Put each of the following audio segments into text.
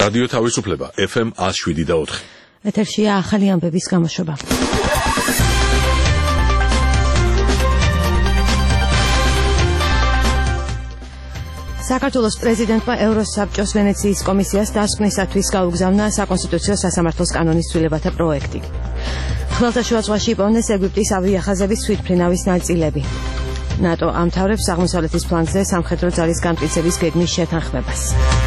რადიო თავისუფლება FM 107.4. ეთერშია ახალი ამბების გამოშვება. საქართველოს პრეზიდენტმა ევროსაბჭოს ვენეციის კომისიას დასკვნისათვის გაუგზავნა საკონსტიტუციო სასამართლოს კანონის ცვლილებათა პროექტი. ხმელთაშუა ზღვაში იპოვნეს ეგვიპტის ავიახაზების თვითმფრინავის ნაწილები. ნატო ამთავრებს აღმოსავლეთის ფლანგზე სამხედრო ძალის განმტკიცების გეგმის შეთანხმებას.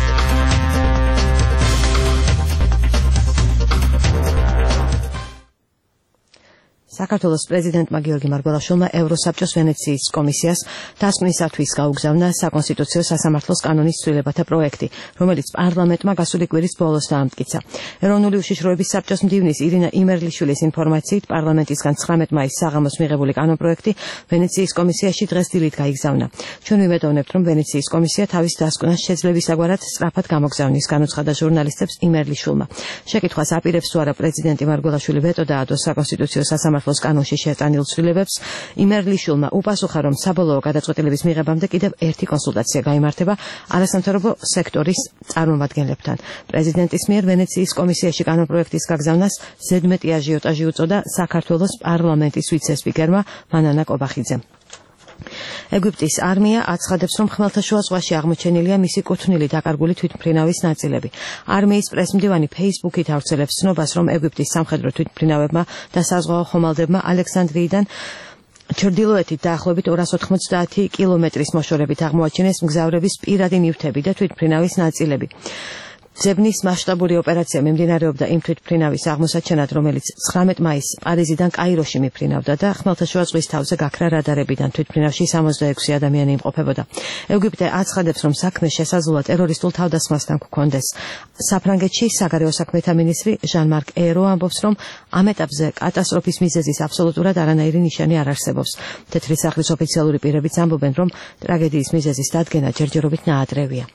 საქართველოს პრეზიდენტმა გიორგი მარგველაშვილმა ევროსაბჭოს ვენეციის კომისიას დასკვნისათვის გაუგზავნა საკონსტიტუციო სასამართლოს კანონის ცვლილებათა პროექტი, რომელიც პარლამენტმა გასული კვირის ბოლოს დაამტკიცა. ეროვნული უშიშროების საბჭოს მდივნის ირინა იმერლიშვილის ინფორმაციით, პარლამენტისგან 19 მაისს საღამოს მიღებული კანონპროექტი ვენეციის კომისიაში დღეს დილით გაიგზავნა. ჩვენ ვიმედოვნებთ, რომ ვენეციის კომისია თავის დასკვნას შეძლებისაგვარად სწრაფად გამოგზავნის, განუცხადა ჟურნალისტებს იმერლიშვილმა. შეკითხვას აპირებს თუ არა პრეზიდენტი მარგველაშვილი ვეტო დაადო საკონსტიტუციო სასამართლოს კანონში შეტანილ ცვლილებებს, იმერლიშვილმა უპასუხა, რომ საბოლოო გადაწყვეტილების მიღებამდე კიდევ ერთი კონსულტაცია გაიმართება არასამთავრობო სექტორის წარმომადგენლებთან. პრეზიდენტის მიერ ვენეციის კომისიაში კანონპროექტის გაგზავნას ზედმეტი აჟიოტაჟი უწოდა საქართველოს პარლამენტის ვიცე-სპიკერმა მანანა კობახიძემ. ეგვიპტის არმია აცხადებს, რომ ხმელთაშუა ზღვაში აღმოჩენილია მისი კუთვნილი დაკარგული თვითმფრინავის ნაწილები. არმიის პრესმდივანი ფეისბუქით ავრცელებს ცნობას, რომ ეგვიპტის სამხედრო თვითმფრინავებმა და საზღვაო ხომალდებმა ალექსანდრიიდან ჩრდილოეთით დაახლოებით 290 კილომეტრის მოშორებით აღმოაჩინეს მგზავრების პირადი ნივთები და თვითმფრინავის ნაწილები. ძებნის მასშტაბური ოპერაცია მიმდინარეობდა იმ თვითმფრინავის აღმოსაჩენად, რომელიც 19 მაისს პარიზიდან კაიროში მიფრინავდა და ხმელთაშუა ზღვის თავზე გაქრა რადარებიდან თვითმფრინავში 66 ადამიანი იმყოფებოდა. ეგვიპტე აცხადებს, რომ საქმე შესაძლოა ტერორისტულ თავდასხმასთან გქონდეს. საფრანგეთში საგარეო საქმეთა მინისტრი ჟან-მარკ ერო ამბობს, რომ ამ ეტაპზე კატასტროფის მიზეზის აბსოლუტურად არანაირი ნიშანი არ არსებობს. თეთრი სახლის ოფიციალური პირებიც ამბობენ, რომ ტრაგედიის მიზეზის დადგენა ჯერჯერობით ნაადრევია.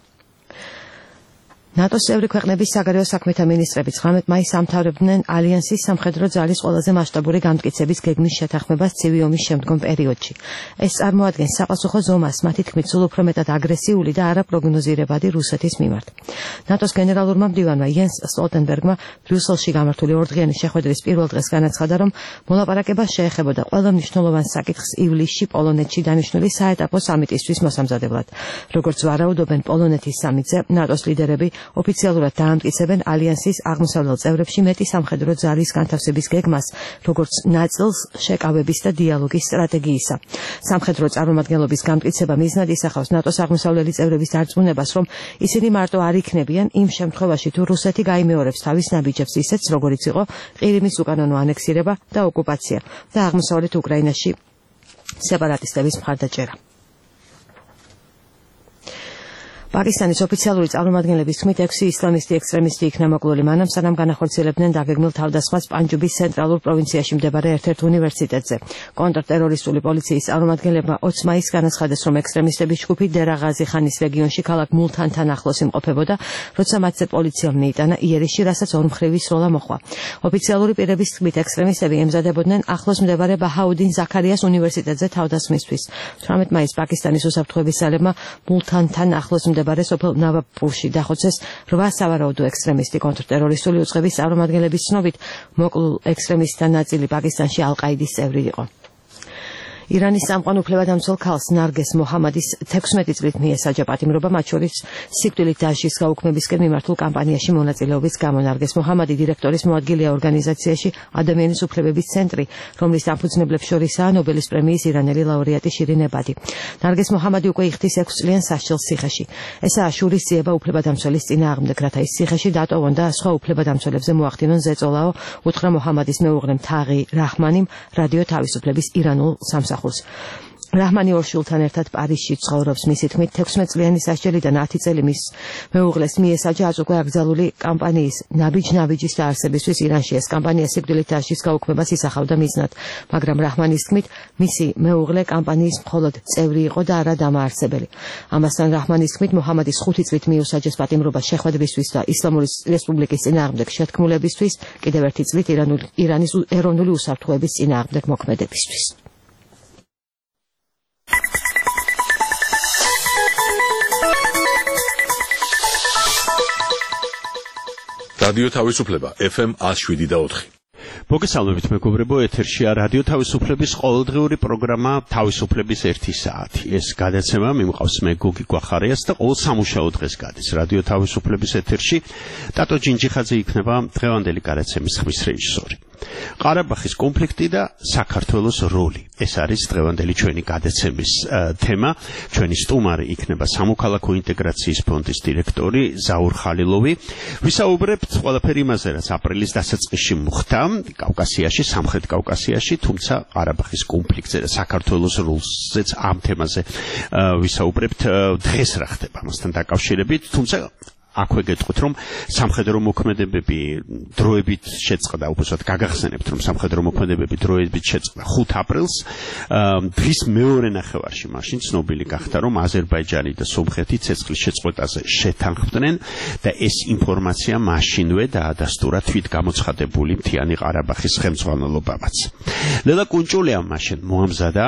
ნატოს წევრი ქვეყნების საგარეო საქმეთა მინისტრები 19 მაისს ამთავრებდნენ ალიანსის სამხედრო ძალის ყველაზე მასშტაბური განმტკიცების გეგმის შეთანხმებას ცივი ომის შემდგომ პერიოდში. ეს წარმოადგენს საპასუხო ზომას მათი თქმით სულ უფრო მეტად აგრესიული და არაპროგნოზირებადი რუსეთის მიმართ. ნატოს გენერალურმა მდივანმა იენს სტოლტენბერგმა ბრიუსელში გამართული ორდღიანი შეხვედრის პირველ დღეს განაცხადა, რომ მოლაპარაკება შეეხებოდა ყველა მნიშვნელოვან საკითხს ივლისში პოლონეთში დანიშნული საეტაპო სამიტისთვის მოსამზადებლად. როგორც ვარაუდობენ პოლონეთის სამიტზე, ნატოს ლიდერები ოფიციალურად დაამტკიცებენ ალიანსის აღმოსავლელ წევრებში მეტი სამხედრო ძალის განთავსების გეგმას, როგორც ნაწილს შეკავების და დიალოგის სტრატეგიისა. სამხედრო წარმომადგენლობის გამტკიცება მიზნად ისახავს ნატოს აღმოსავლელი წევრების დარწმუნებას, რომ ისინი მარტო არ იქნებიან იმ შემთხვევაში, თუ რუსეთი გაიმეორებს თავის ნაბიჯებს ისეთს, როგორიც იყო ყირიმის უკანონო ანექსირება და ოკუპაცია და აღმოსავლეთ უკრაინაში სეპარატისტების მხარდაჭერა. პაკისტანის ოფიციალური წარმომადგენლების თქმით 6 ისლამისტი ექსტრემისტი იქნა მოკლული მანამ, სანამ განახორციელებდნენ დაგეგმილ თავდასხმას პანჯუბის ცენტრალურ პროვინციაში მდებარე ერთ-ერთ უნივერსიტეტზე. კონტრტერორისტული პოლიციის წარმომადგენლებმა 20 მაისს განაცხადეს, რომ ექსტრემისტების ჯგუფი დერაღაზი ხანის რეგიონში ქალაქ მულთანთან ახლოს იმყოფებოდა, როცა მათზე პოლიციამ მიიტანა იერიში, რასაც ორმხრივი სროლა მოჰყვა. ოფიციალური პირების თქმით, ექსტრემისტები ემზადებოდნენ ახლოს მდებარე ბაჰაუდინ ზაქარიას უნივერსიტეტზე თავდასხმისთვის. 18 მაისს პაკისტანის უსაფრთხოების ძალებმა მულთანთან ახლოს მდებარე სოფელ ნავაპურში დახოცეს 8 სავარაუდო ექსტრემისტი. კონტრტერორისტული უწყების წარმომადგენლების ცნობით, მოკლულ ექსტრემისტთა ნაწილი პაკისტანში ალ-ყაიდის წევრი იყო. ირანის სამყარო უფლებადამცველ ქალს ნარგეს მოჰამადის 16 წლით მიესაჯა პატიმრობა, მათ შორის სიკვდილით დასჯის გაუქმებისკენ მიმართულ კამპანიაში მონაწილეობის გამო. ნარგეს მოჰამადი დირექტორის მოადგილეა ორგანიზაციაში ადამიანის უფლებების ცენტრი, რომლის დამფუძნებლებს შორისაა ნობელის პრემიის ირანელი ლაურეატი შირინ ებადი. ნარგეს მოჰამადი უკვე იხდის 6 წლიან სასჯელს ციხეში. ესაა შურისძიება უფლებადამცველის წინააღმდეგ, რათა ის ციხეში დატოვონ და სხვა უფლებადამცველებზე მოახდინონ ზეწოლაო, უთხრა მოჰამადის მეუღლემ თაღი რაჰმანიმ რადიო თავისუფლების ირანულ სამსახურს. რაჰმანი ორ შვილთან ერთად პარიზში ცხოვრობს. მისი თქმით, 16 წლიანი სასჯელიდან 10 წელი მის მეუღლეს მიესაჯა აწუხე აკრძალული კამპანიის ნაბიჯ-ნაბიჯის დაარსებისთვის ირანში. ეს კამპანია სიკვდილით დასჯის გაუქმებას ისახავდა მიზნად, მაგრამ რაჰმანის თქმით, მისი მეუღლე კამპანიის მხოლოდ წევრი იყო და არა დამაარსებელი. ამასთან რაჰმანის თქმით, მოჰამადის 5 წლით მიუსაჯეს პატიმრობა შეხვედრისთვის და ისლამური რესპუბლიკის წინააღმდეგ შეთქმულებისთვის, კიდევ 1 წლით ირანის ეროვნული უსაფრთხოების წინააღმდეგ მოქმედებისთვის. რადიო თავისუფლება FM 107.4. მოგესალმებით მეგობრებო, ეთერშია რადიო თავისუფლების ყოველდღიური პროგრამა თავისუფლების 1 საათი. ეს გადაცემა მიმყავს მე გოგი გვახარიას და ყოველ სამუშაო დღეს გადის რადიო თავისუფლების ეთერში. ტატო ჯინჯიხაძე იქნება დღევანდელი გადაცემის ხმის რეჟისორი. ყარაბაღის კონფლიქტი და საქართველოს როლი. ეს არის დღევანდელი ჩვენი გადაცემის თემა. ჩვენი სტუმარი იქნება სამოქალაქო ინტეგრაციის ფონდის დირექტორი ზაურ ხალილოვი. ვისაუბრებთ ყველაფერი იმაზე, რაც აპრილის დასაწყისში მოხდა კავკასიაში, სამხრეთ კავკასიაში, თუმცა ყარაბაღის კონფლიქტზე და საქართველოს როლზეც ამ თემაზე ვისაუბრებთ დღეს რა ხდება მასთან დაკავშირებით, თუმცა აქვე გეტყვით, რომ სამხედრო მოქმედებები დროებით შეწყდა, უბრალოდ გაგახსენებთ, რომ სამხედრო მოქმედებები დროებით შეწყდა 5 აპრილს. დღის მეორე ნახევარში მაშინ ცნობილი გახდა, რომ აზერბაიჯანი და სომხეთი ცეცხლის შეწყვეტაზე შეთანხმდნენ და ეს ინფორმაცია მაშინვე დაადასტურა თვითგამოცხადებული მთიანი ყარაბაღის ხელმძღვანელობამაც. ლელა კუნჭულიამ მაშინ მოამზადა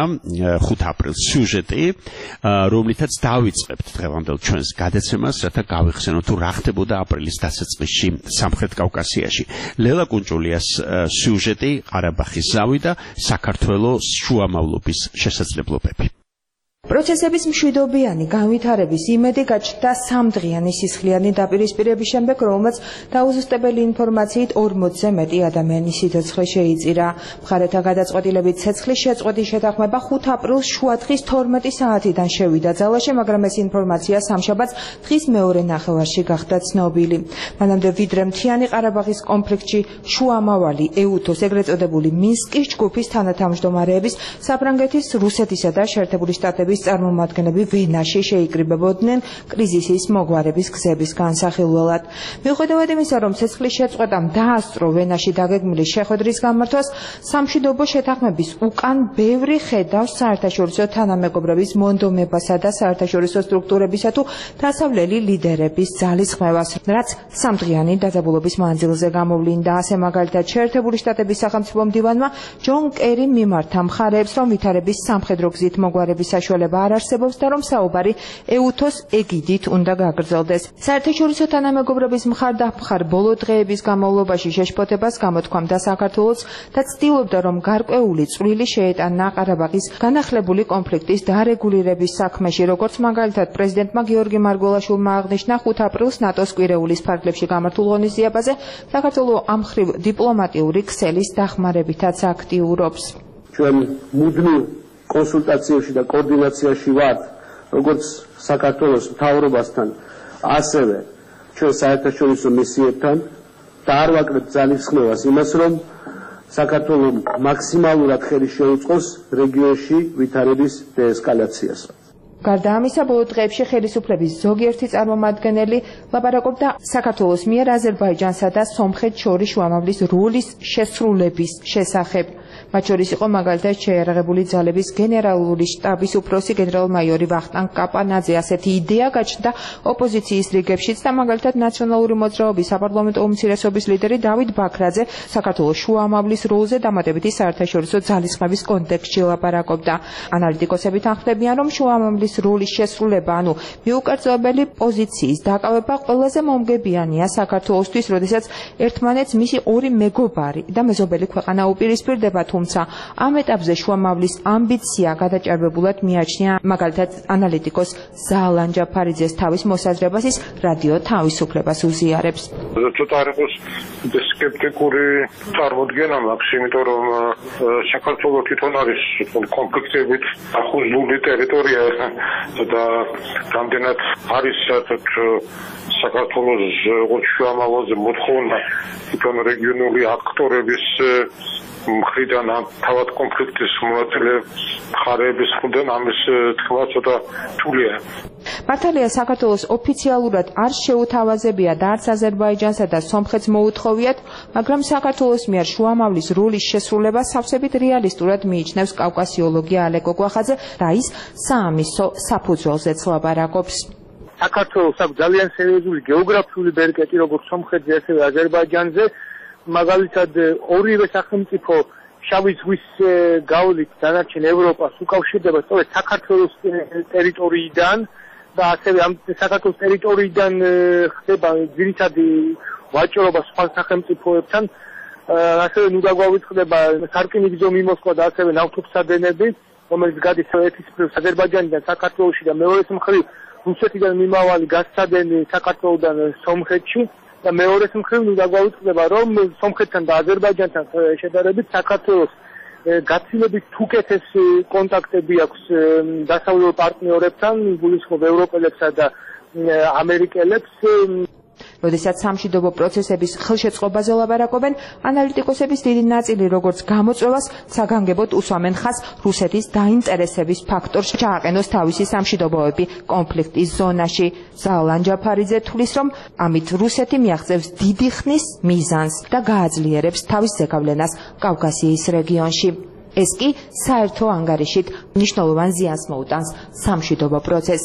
5 აპრილს სიუჟეტი, რომლითაც დავიწყებთ დღევანდელ ჩვენს გადაცემას, რათა გავიხსენოთ რა ხდებოდა აპრილის დასაწყისში სამხრეთ კავკასიაში. ლელა კუნჭულიას სიუჟეტი, ყარაბაღის ზავი და საქართველოს შუამავლობის შესაძლებლობები. პროცესების მშვიდობიანი განვითარების იმედი გაჩნდა სამდღიანი სისხლიანი დაპირისპირების შემდეგ, რომელმაც დაუზუსტებელი ინფორმაციით 40-ზე მეტი ადამიანის სიცოცხლე შეიწირა. მხარეთა გადაწყვეტილებით ცეცხლის შეწყვეტის შეთანხმება 5 აპრილს შუადღის 12 საათიდან შევიდა ძალაში, მაგრამ ეს ინფორმაცია სამშაბათს დღის მეორე ნახევარში გახდა ცნობილი. მანამდე ვიდრე მთიანი ყარაბაღის კონფლიქტში შუამავალი ეუთოს, ეგრეთ წოდებული მინსკის ჯგუფის თანათავმჯდომარეების, საფრანგეთის, რუსეთისა და შეერთებული შტატების წარმომადგენლები ვენაში შეიკრიბებოდნენ კრიზისის მოგვარების გზების განსახილველად. მიუხედავად იმისა, რომ ცეცხლის შეწყვეტამ დაასწრო ვენაში დაგეგმილი შეხვედრის გამართვას, სამშვიდობო შეთანხმების უკან ბევრი ხედავს საერთაშორისო თანამეგობრების მონდომებასა და საერთაშორისო სტრუქტურებისა თუ დასავლელი ლიდერების ძალისხმევას, რაც სამდღიანი დაძაბულობის მანძილზე გამოვლინდა. ასე მაგალითად, შეერთებული შტატების სახელმწიფო მდივანმა ჯონ კერიმ მიმართა მხარეებს, რომ ვითარების სამხედრო გზით მოგვარების საშუალება არ არსებობს და რომ საუბარი ეუთოს ეგიდით უნდა გაგრძელდეს. საერთაშორისო თანამეგობრების მხარდამხარ ბოლო დღეების განმავლობაში შეშფოთებას გამოთქვამდა საქართველოს და ცდილობდა, რომ გარკვეული წვლილი შეეტანა ყარაბაღის განახლებული კონფლიქტის დარეგულირების საქმეში, როგორც მაგალითად პრეზიდენტმა გიორგი მარგველაშვილმა აღნიშნა 5 აპრილს ნატოს კვირეულის ფარგლებში გამართულ ღონისძიებაზე, საქართველოს ამ მხრივ დიპლომატიური ქსელის დახმარებითაც აქტიურობს. ჩვენ მუდმივ კონსულტაციებში და კოორდინაციაში ვართ, როგორც საქართველოს მთავრობასთან, ასევე ჩვენ საერთაშორისო მისიებთან და არ ვაკლებთ ძალისხმევას იმას, რომ საქართველოს მაქსიმალურად ხელი შეუწყოს რეგიონში ვითარების დეესკალაციას. გარდა ამისა, ბოლო დღეებში ხელისუფლების ზოგიერთი წარმომადგენელი ლაპარაკობდა საქართველოს მიერ აზერბაიჯანსა და სომხეთს შორის შუამავლის როლის შესრულების შესახებ. მათ შორის იყო მაგალითად შეიარაღებული ძალების გენერალური შტაბის უფროსი გენერალ-მაიორი ვახტანგ კაპანაძე. ასეთი იდეა გაჩნდა ოპოზიციის რიგებშიც და მაგალითად ნაციონალური მოძრაობის საპარლამენტო უმცირესობის ლიდერი დავით ბაქრაძე საქართველოს შუამავლის როლზე დამატებითი საერთაშორისო ძალისხმების კონტექსტში ლაპარაკობდა. ანალიტიკოსები თანხმდებიან, რომ შუამავლის როლის შესრულება, ანუ მიუკერწევებელი პოზიციის დაკავება ყველაზე მომგებიანია საქართველოსთვის, როდესაც ერთმანეთს მისი ორი მეგობარი და მეზობელი ქვეყანა უპირისპირდება, თუმცა ამ ეტაპზე შუამავლის ამბიცია გადაჭარბებულად მიაჩნია მაგალითად ანალიტიკოს ზაალან ჯაფარიძეს. თავის მოსაზრებას ის რადიო თავისუფლებას უზიარებს. ცოტა არ იყოს სკეპტიკური წარმოდგენა მაქვს, იმიტომ რომ საქართველოს თვითონ არის კონფლიქტებით ახუზული ტერიტორია და რამდენად არის საქართველოს შუამავალზე მოთხოვნა თვითონ რეგიონული აქტორების მხრიდან თავად კონფლიქტის მონაწილე მხარეების მხრიდან ამის თქვა ცოტა რთულია. მართალია საქართველოს ოფიციალურად არ შეუთავაზებია და არც აზერბაიჯანსა და სომხეთს მოუთხოვიათ, მაგრამ საქართველოს მიერ შუამავლის როლის შესრულება სავსებით რეალისტურად მიიჩნევს კავკასიოლოგი ალეკო გვახაძე და ის საამისო საფუძველზეც ლაპარაკობს. საქართველოს აქვს ძალიან სერიოზული გეოგრაფიული ბერკეტი როგორც სომხეთზე, ასევე აზერბაიჯანზე. მაგალითად ორივე სახელმწიფო შავი ზღვის გავლით დანარჩენ ევროპას უკავშირდება სწორედ საქართველოს ტერიტორიიდან და ასევე ამ საქართველოს ტერიტორიიდან ხდება ძირითადი ვაჭრობა სხვა სახელმწიფოებთან. ასევე ნუ დაგვაუწყდება სარკინიგზო მიმოსვლა და ასევე ნავთობსადენები, რომელიც გადის ერთის მხრივ აზერბაიჯანიდან საქართველოში და მეორეს მხრივ რუსეთიდან მიმავალი გაზსადენი საქართველოდან სომხეთში და მეორეს მხრივ ნუ დაგვაუწყდება, რომ სომხეთთან და აზერბაიჯანთან შედარებით საქართველოს გაცილებით უკეთესი კონტაქტები აქვს დასავლურ პარტნიორებთან, გულისხმობ ევროპელებსა და ამერიკელებს. როდესაც სამშვიდობო პროცესების ხელშეწყობაზე ლაპარაკობენ, ანალიტიკოსების დიდი ნაწილი როგორც გამოწვევას საგანგებოდ უსვამენ ხაზს რუსეთის დაინტერესების ფაქტორს ჩააყენოს თავისი სამშვიდობოები კონფლიქტის ზონაში. ზალან ჯაფარიძე თვლის, რომ ამით რუსეთი მიაღწევს დიდი ხნის მიზანს და გააძლიერებს თავის ზეგავლენას კავკასიის რეგიონში. ეს კი საერთო ანგარიშით მნიშვნელოვან ზიანს მოუტანს სამშვიდობო პროცესს.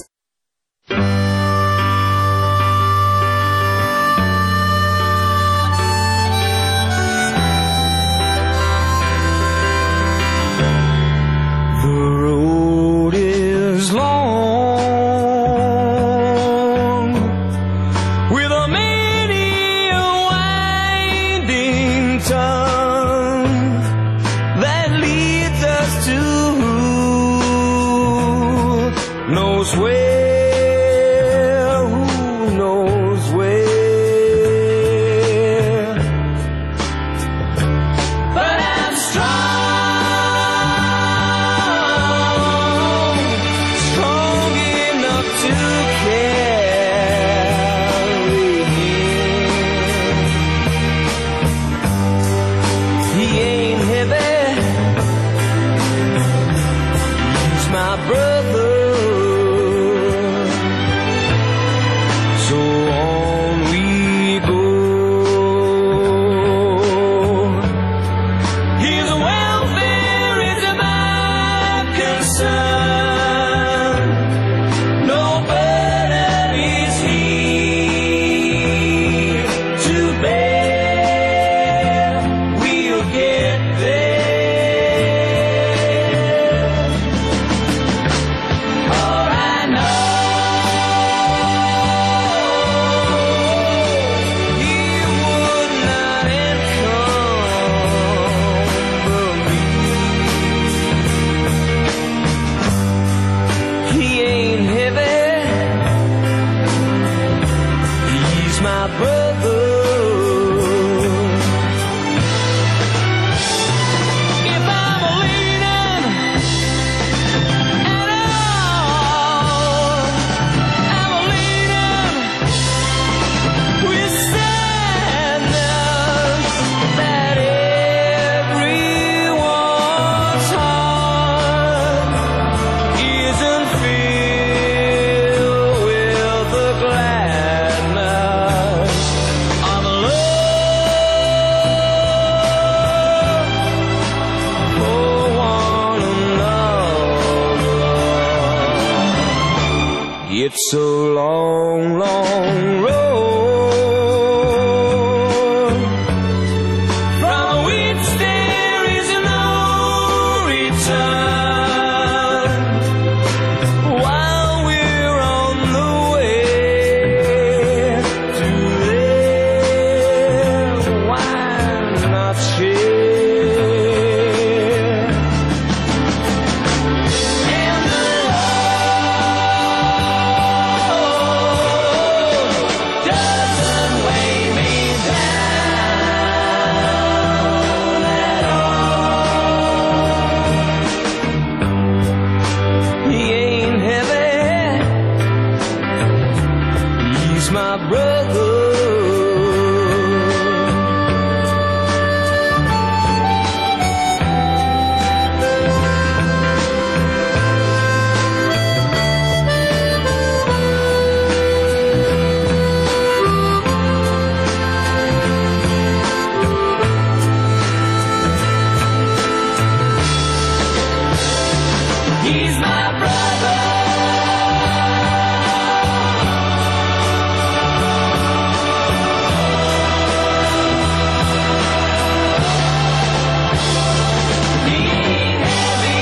It's a long, long road from which there is no return. While we're on the way to there, why not share? And the doesn't weigh me down at all. He ain't heavy, he's my brother. He's my brother. He ain't heavy.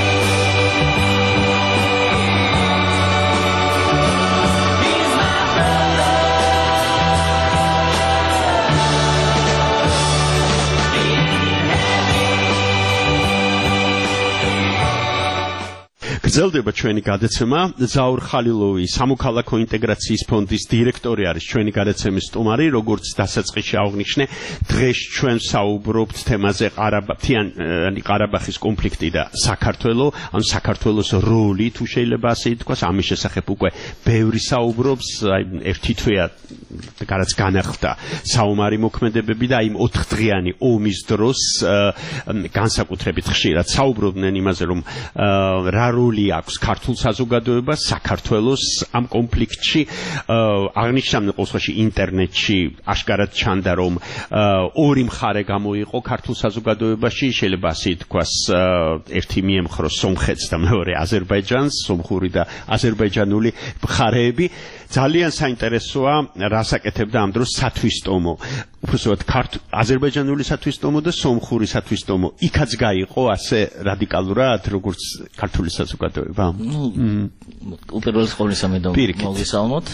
He's my brother. გრძელდება ჩვენი გადაცემა. ზაურ ხალილოვი სამოქალაქო ინტეგრაციის ფონდის დირექტორი არის ჩვენი გადაცემის სტუმარი, როგორც დასაწყისში აღნიშნე, დღეს ჩვენ საუბრობთ თემაზე ყარაბაღის კონფლიქტი და საქართველო, ანუ საქართველოს როლი, თუ შეიძლება ასე ითქვას, ამის შესახებ უკვე ბევრი საუბრობს, აი ერთი თვეა რაც განახლდა საომარი მოქმედებები და იმ 4 დღიანი ომის დროს განსაკუთრებით ხშირად საუბრობდნენ იმაზე, რომ რა როლი აქვს ქართულ საზოგადოებას საქართველოს ამ კონფლიქტში. აღნიშნავენ ყოველში ინტერნეტში აშკარად ჩანდა, რომ ორი მხარე გამოიყო ქართულ საზოგადოებაში, შეიძლება ასე ითქვას, ერთი მიემხრო სომხეთს და მეორე აზერბაიჯანს, სომხური და აზერბაიჯანული მხარეები. ძალიან საინტერესოა, რას აკეთებდა ამ დროს სათვისტომო. უბრალოდ აზერბაიჯანული სათვისტომო და სომხური სათვისტომო. იქაც გაიყო ასე რადიკალურად, როგორც ქართული საზოგადოება. უპირველეს ყოვლისა მე მოგესალმოთ.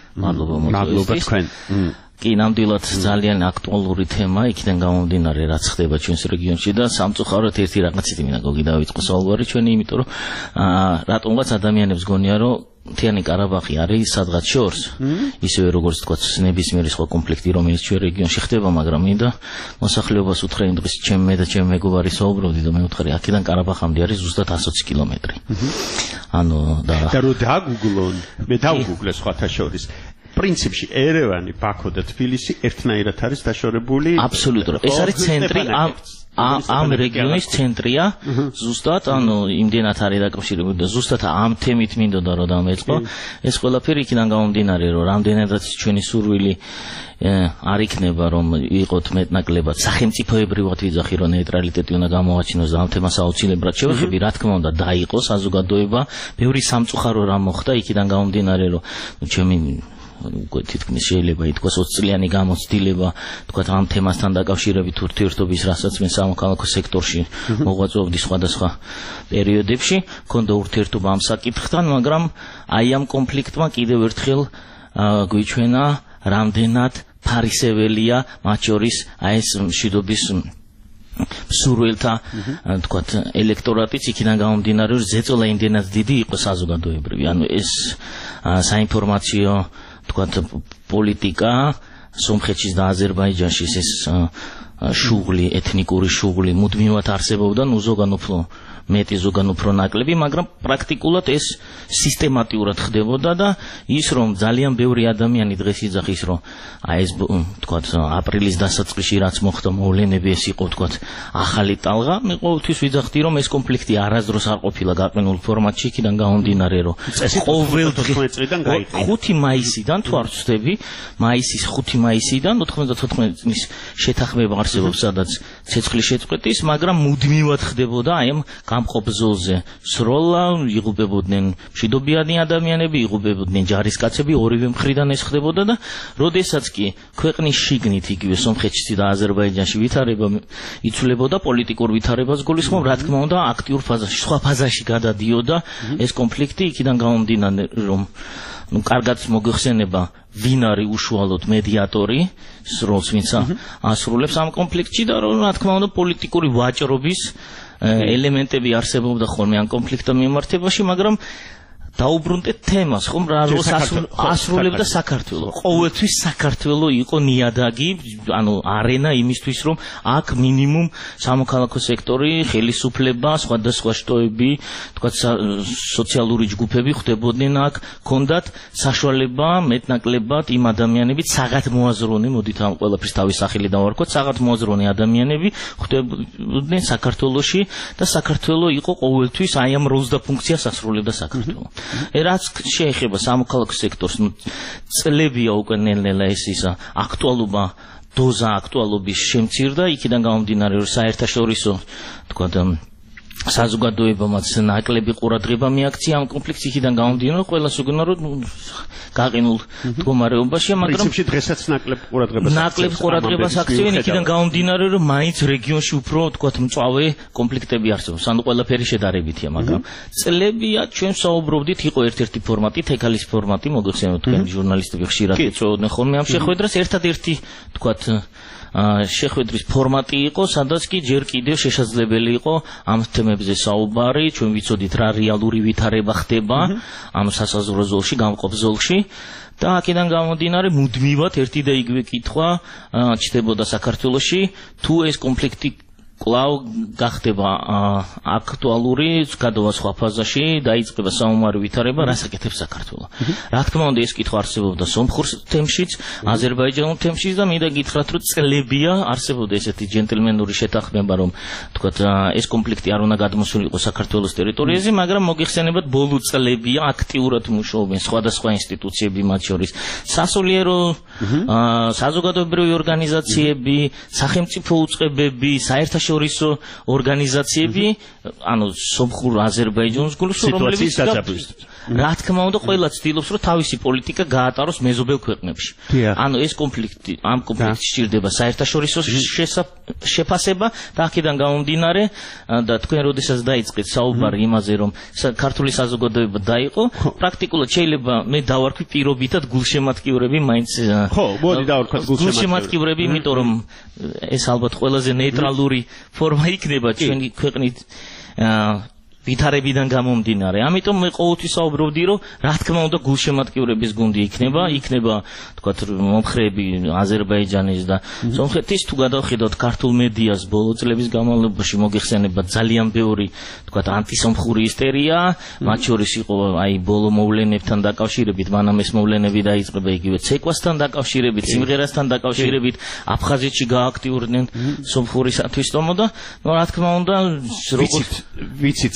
მადლობა თქვენ. კი, ნამდვილად ძალიან აქტუალური თემა, იქიდან გამომდინარე, რაც ხდება ჩვენს რეგიონში და სამწუხაროდ ერთი რაღაცით მინდა გავიწყო საუბარი ჩვენი, იმიტომ რომ რატომღაც ადამიანებს გონია, რომ მთიანი ყარაბაღი არის სადღაც შორს, ისევე როგორც თქვა ნებისმიერი სხვა კონფლიქტი, რომელიც ჩვენ რეგიონში ხდება, მაგრამ მინდა მოსახლეობას უთხრა იმ დღეს მე და ჩემი მეგობარი საუბრობდი და მე ვთქვი, აქედან ყარაბაღამდე არის ზუსტად 120 კილომეტრი. ანუ და რო დაგუგლონ, მე დავგუგლე სხვათა შორის. პრინციპში ერევანი, ბაქო და თბილისი ერთნაირად არის დაშორებული. აბსოლუტურად. ეს არის ცენტრი ამ რეგიონის ცენტრია, ზუსტად, ანუ იმდენად არის დაკავშირებული და ზუსტად ამ თემით მინდოდა რომ დამეწყო. ეს ყველაფერი იქიდან გამომდინარე, რომ რამდენადაც ჩვენი სურვილი არ იქნება, რომ იყოთ მეტნაკლებად სახელმწიფოებრივად ვიძახი, რომ ნეიტრალიტეტი უნდა გამოვაჩინოს და ამ თემას აუცილებლად შევეხები, რა თქმა უნდა, დაიყო საზოგადოება, ბევრი სამწუხარო რამ მოხდა, იქიდან გამომდინარე, რომ ჩემი თითქმის შეიძლება ითქვას 20 წლიანი გამოცდილება, თქვა ამ თემასთან დაკავშირებით ურთიერთობის, რასაც მე სამოქალაქო სექტორში მოღვაწეობდი სხვადასხვა პერიოდებში, მქონდა ურთიერთობა ამ საკითხთან, მაგრამ აი ამ კონფლიქტმა კიდევ ერთხელ გვიჩვენა, რამდენად ფარისეველია მათ შორის აი ეს მშვიდობის სურვილთა თქვა ელექტორატიც იქიდან გამომდინარე, რომ ზეწოლა იმდენად დიდი იყო საზოგადოებრივი, ანუ ეს საინფორმაციო თქვა პოლიტიკა სომხეთში და აზერბაიჯანში ეს შუღლი, ეთნიკური შუღლი მუდმივად არსებობდა, ნუ ზოგან უფრო მეტი, ზოგან უფრო ნაკლები, მაგრამ პრაქტიკულად ეს სისტემატიურად ხდებოდა და ის რომ ძალიან ბევრი ადამიანი დღეს იძახის, რომ აი ეს თქვა აპრილის დასაწყისში რაც მოხდა მოვლენები, ეს იყო თქვა ახალი ტალღა, მე ყოველთვის ვიძახდი, რომ ეს კონფლიქტი არასდროს არ ყოფილა გაყინულ ფორმატში, იქიდან გამომდინარე, რომ ყოველ 99 წლიდან გაიყო 5 მაისიდან თუ არ ვცდები, მაისის 5 მაისიდან 99 წლის შეთანხმება არსებობს, სადაც ცეცხლის შეწყვეტის, მაგრამ მუდმივად ხდებოდა აი ამ გამყოფ ზოლზე სროლა, იღუპებოდნენ მშვიდობიანი ადამიანები, იღუპებოდნენ ჯარისკაცები, ორივე მხრიდან ეს ხდებოდა და როდესაც კი ქვეყნის შიგნით იგივე სომხეთში და აზერბაიჯანში ვითარება იცვლებოდა, პოლიტიკურ ვითარებას გულისხმობ, რა თქმა უნდა, აქტიურ ფაზაში, სხვა ფაზაში გადადიოდა ეს კონფლიქტი, იქიდან გამომდინარე, რომ ну კარგად მოგეხსენება ვინ არის უშუალოდ მედიატორი როლს ვინც ასრულებს ამ კონფლიქტში და რა თქმა უნდა პოლიტიკური ვაჭრობის ელემენტები არსებობდა ხოლმე ამ კონფლიქტთან მიმართებაში, მაგრამ დაუბრუნდეთ თემას, ხომ რა როლს ასრულებდა საქართველო. ყოველთვის საქართველო იყო ნიადაგი, ანუ არენა იმისთვის, რომ აქ მინიმუმ სამოქალაქო სექტორი, ხელისუფლება, სხვადასხვა შტოები, თქვა სოციალური ჯგუფები ხდებოდნენ აქ, ჰქონდათ საშუალება მეტნაკლებად იმ ადამიანებით საღად მოაზროვნე, მოდით ამ ყველაფრის თავის სახელი დავარქვათ, საღად მოაზროვნე ადამიანები ხდებოდნენ საქართველოში და საქართველო იყო ყოველთვის აი ამ როლს და ფუნქციას ასრულებდა საქართველო. რაც შეეხება სამოქალაქო სექტორს, წლებია უკვე ნელ-ნელა ეს ისა აქტუალობა, დოზა აქტუალობის შემცირდა, იქიდან გამომდინარე, რომ საერთაშორისო თქვა საზოგადოებამაც ნაკლები ყურადღება მიაქცია ამ კონფლიქტს, იქიდან გამომდინარე, ყველას უგონა რომ გაყინულ მდგომარეობაშია, მაგრამ პრინციპში დღესაც ნაკლებ ყურადღებას აქცევენ, იქიდან გამომდინარე, რომ მაინც რეგიონში უფრო თქვა მწვავე კონფლიქტები არსებობს, ანუ ყველაფერი შედარებითია, მაგრამ წლებია ჩვენ საუბრობდით, იყო ერთ-ერთი ფორმატი, თეკალის ფორმატი, მოგეხსენებათ თქვენ ჟურნალისტები ხშირად ეწვევდნენ ხოლმე ამ შეხვედრას, ერთადერთი თქვა შეხვედრის ფორმატი იყო, სადაც კი ჯერ კიდევ შესაძლებელი იყო ამ თემებზე საუბარი, ჩვენ ვიცოდით რა რეალური ვითარება ხდება ამ სასაზღვრო ზოლში, გამყოფ ზოლში. და აქედან გამომდინარე მუდმივად ერთი და იგივე კითხვა ჩნდებოდა საქართველოში, თუ ეს კონფლიქტი კვლავ გახდება აქტუალური, გადავა სხვა ფაზაში, დაიწყება საომარი ვითარება, რას აკეთებს საქართველო. რა თქმა უნდა, ეს კითხვა არსებობდა სომხურ თემშიც, აზერბაიჯანულ თემშიც და მინდა გითხრათ, რომ წლებია არსებობდა ესეთი ჯენტლმენური შეთანხმება, რომ თქვათ ეს კონფლიქტი არ უნდა გადმოსულიყო საქართველოს ტერიტორიაზე, მაგრამ მოგიხსენებათ, ბოლო წლებია აქტიურად მუშაობენ სხვადასხვა ინსტიტუციები, მათ შორის სასულიერო საზოგადოებრივი ორგანიზაციები, სახელმწიფო უწყებები, საერთაშორისო ორგანიზაციები, ანუ სომხურ აზერბაიჯანს გულისხმობ, რომლებიც რა თქმა უნდა ყველა ცდილობს, რომ თავისი პოლიტიკა გაატაროს მეზობელ ქვეყნებში. ანუ ეს კონფლიქტი, ამ კონფლიქტს სჭირდება საერთაშორისო შეფასება და აქედან გამომდინარე და თქვენ როდესაც დაიწყეთ საუბარი იმაზე, რომ ქართული საზოგადოება დაიყო, პრაქტიკულად შეიძლება მე დავარქვი პირობითად გულშემატკივრები მაინც მოდი დავარქვათ გულშემატკივრები, იმიტომ რომ ეს ალბათ ყველაზე ნეიტრალური ფორმა იქნება ჩვენი ქვეყნით ვითარებიდან გამომდინარე. ამიტომ მე ყოველთვის საუბრობდი, რომ რა თქმა უნდა გულშემატკივრების გუნდი იქნება თქვათ მომხრეები აზერბაიჯანის და სომხეთის, თუ გადავხედოთ ქართულ მედიას ბოლო წლების განმავლობაში მოგიხსენება ძალიან ბევრი თქვათ ანტისომხური ისტერია, მათ შორის იყო აი ბოლო მოვლენებთან დაკავშირებით, მანამ ეს მოვლენები დაიწყება იგივე ცეკვასთან დაკავშირებით, სიმღერასთან დაკავშირებით, აფხაზეთში გააქტიურდნენ სომხური სათვისტომო და რა თქმა უნდა ვიცით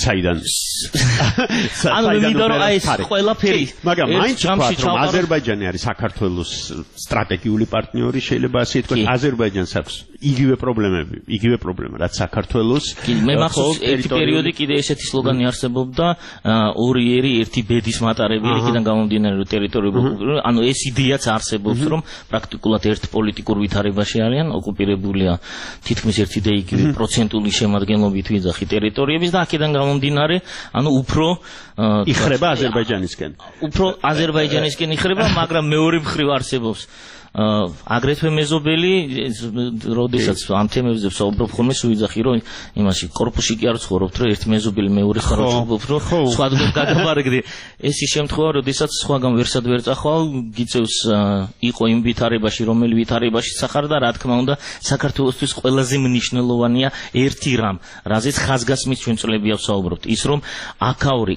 ანუ მინდა რომ აი ეს ყველაფერი მაგრამ მაინც ვთქვათ, აზერბაიჯანი არის საქართველოს სტრატეგიული პარტნიორი, შეიძლება ასე ითქვას, აზერბაიჯანს აქვს იგივე პრობლემა, რაც საქართველოს. მე მახსოვს ერთი პერიოდი კიდე ესეთი სლოგანი არსებობდა, ორი ერი, ერთი ბედის მატარებელი, იქიდან გამომდინარე რომ ტერიტორიები, ანუ ეს იდეაც არსებობს, რომ პრაქტიკულად ერთ პოლიტიკურ ვითარებაში არიან, ოკუპირებულია თითქმის ერთი და იგივე პროცენტული შემადგენლობით ვიძახი ტერიტორიების და აქედან გამომდინარე, ანუ უფრო იხრება აზერბაიჯანისკენ. უფრო აზერბაიჯანისკენ იხრება, მაგრამ მეორე მხრივ არსებობს აგრეთვე მეზობელი, როდესაც ამ თემებზე ვსაუბრობ ხოლმე სუიძახი, რომ იმაში კორპუსში კი არ ცხოვრობთ, რომ ერთ მეზობელი მეორე ხაროჩობობ, რომ სხვა დღეს გაგაბარგდე. ეს ის შემთხვევა, როდესაც სხვაგან ვერსად ვერ წახვალ, გიწევს იყო იმ ვითარებაში, რომელი ვითარებაში სახარ და რა თქმა უნდა, საქართველოსთვის ყველაზე მნიშვნელოვანია ერთი რამ, რაზეც ხაზგასმის ჩვენ წლებია ვსაუბრობთ, ის რომ აქაური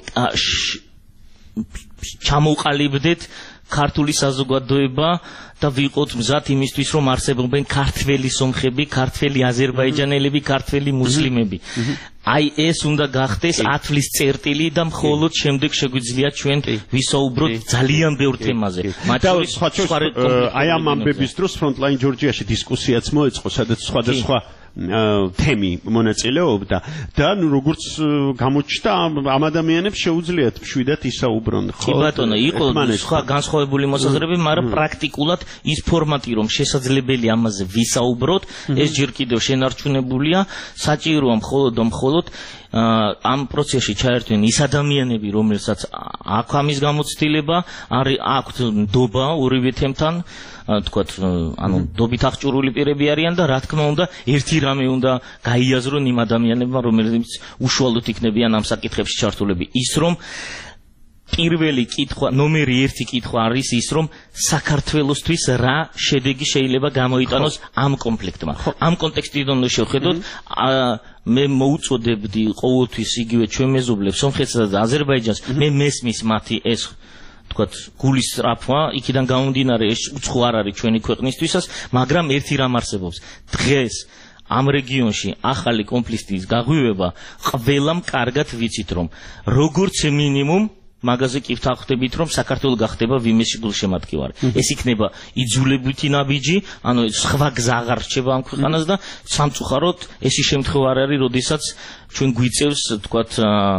ჩამოყალიბდეთ ქართული საზოგადოება და ვიყოთ მზად იმისთვის, რომ არსებობენ ქართველი სომხები, ქართველი აზერბაიჯანელები, ქართველი მუსლიმები. აი ეს უნდა გახდეს ათვლის წერტილი და მხოლოდ შემდეგ შეგვიძლია ჩვენ ვისაუბროთ ძალიან ბევრ თემაზე. აი ამ ამბების დროს ფრონტლაინ ჯორჯიაში დისკუსიაც მოეწყო, სადაც სხვადასხვა თემი მონაწილეობდა და როგორც გამოჩნდა ამ ადამიანებს შეუძლიათ მშვიდად ისაუბრონ. კი ბატონო, იყო სხვა განსხვავებული მოსაზრებები, მაგრამ პრაქტიკულად ის ფორმატი, რომ შესაძლებელი ამაზე ვისაუბროთ, ეს ჯერ კიდევ შენარჩუნებულია, საჭიროა მხოლოდ ამ პროცესში ჩაერთვენ ის ადამიანები, რომელსაც აქვს ამის გამოცდილება, აქვთ ნდობა ორივე თემთან, თქვათ, ანუ ნდობით აღჭურვილი პირები არიან და რა თქმა უნდა, ერთი რამე უნდა გაიაზრონ იმ ადამიანებმა, რომლებიც უშუალოდ იქნებიან ამ საკითხებში ჩართულები, ის რომ პირველი კითხვა, ნომერი 1 კითხვა არის ის, რომ საქართველოსთვის რა შედეგი შეიძლება გამოიტანოს ამ კონფლიქტმა. ამ კონტექსტიდან უნდა შევხედოთ, მე მოუწოდებდი ყოველთვის იგივე ჩვენ მეზობლებს, სომხეთსა და აზერბაიჯანს, მე მესმის მათი ეს თქვათ გულის სწრაფვა, იქიდან გამომდინარე ეს უცხო არ არის ჩვენი ქვეყნისთვისაც, მაგრამ ერთი რამ არსებობს. დღეს ამ რეგიონში ახალი კონფლიქტის გაღვივება ყველამ კარგად ვიცით, რომ როგორც მინიმუმ მაგაზე კი ვთანხმდებით, რომ საქართველო გახდება ვიმეში გულშემატკივარი. ეს იქნება იძულებითი ნაბიჯი, ანუ სხვა გზა აღარ რჩება ამ ქვეყანას და სამწუხაროდ ეს ის შემთხვევა არ არის, როდესაც ჩვენ გვიწევს, თქვათ,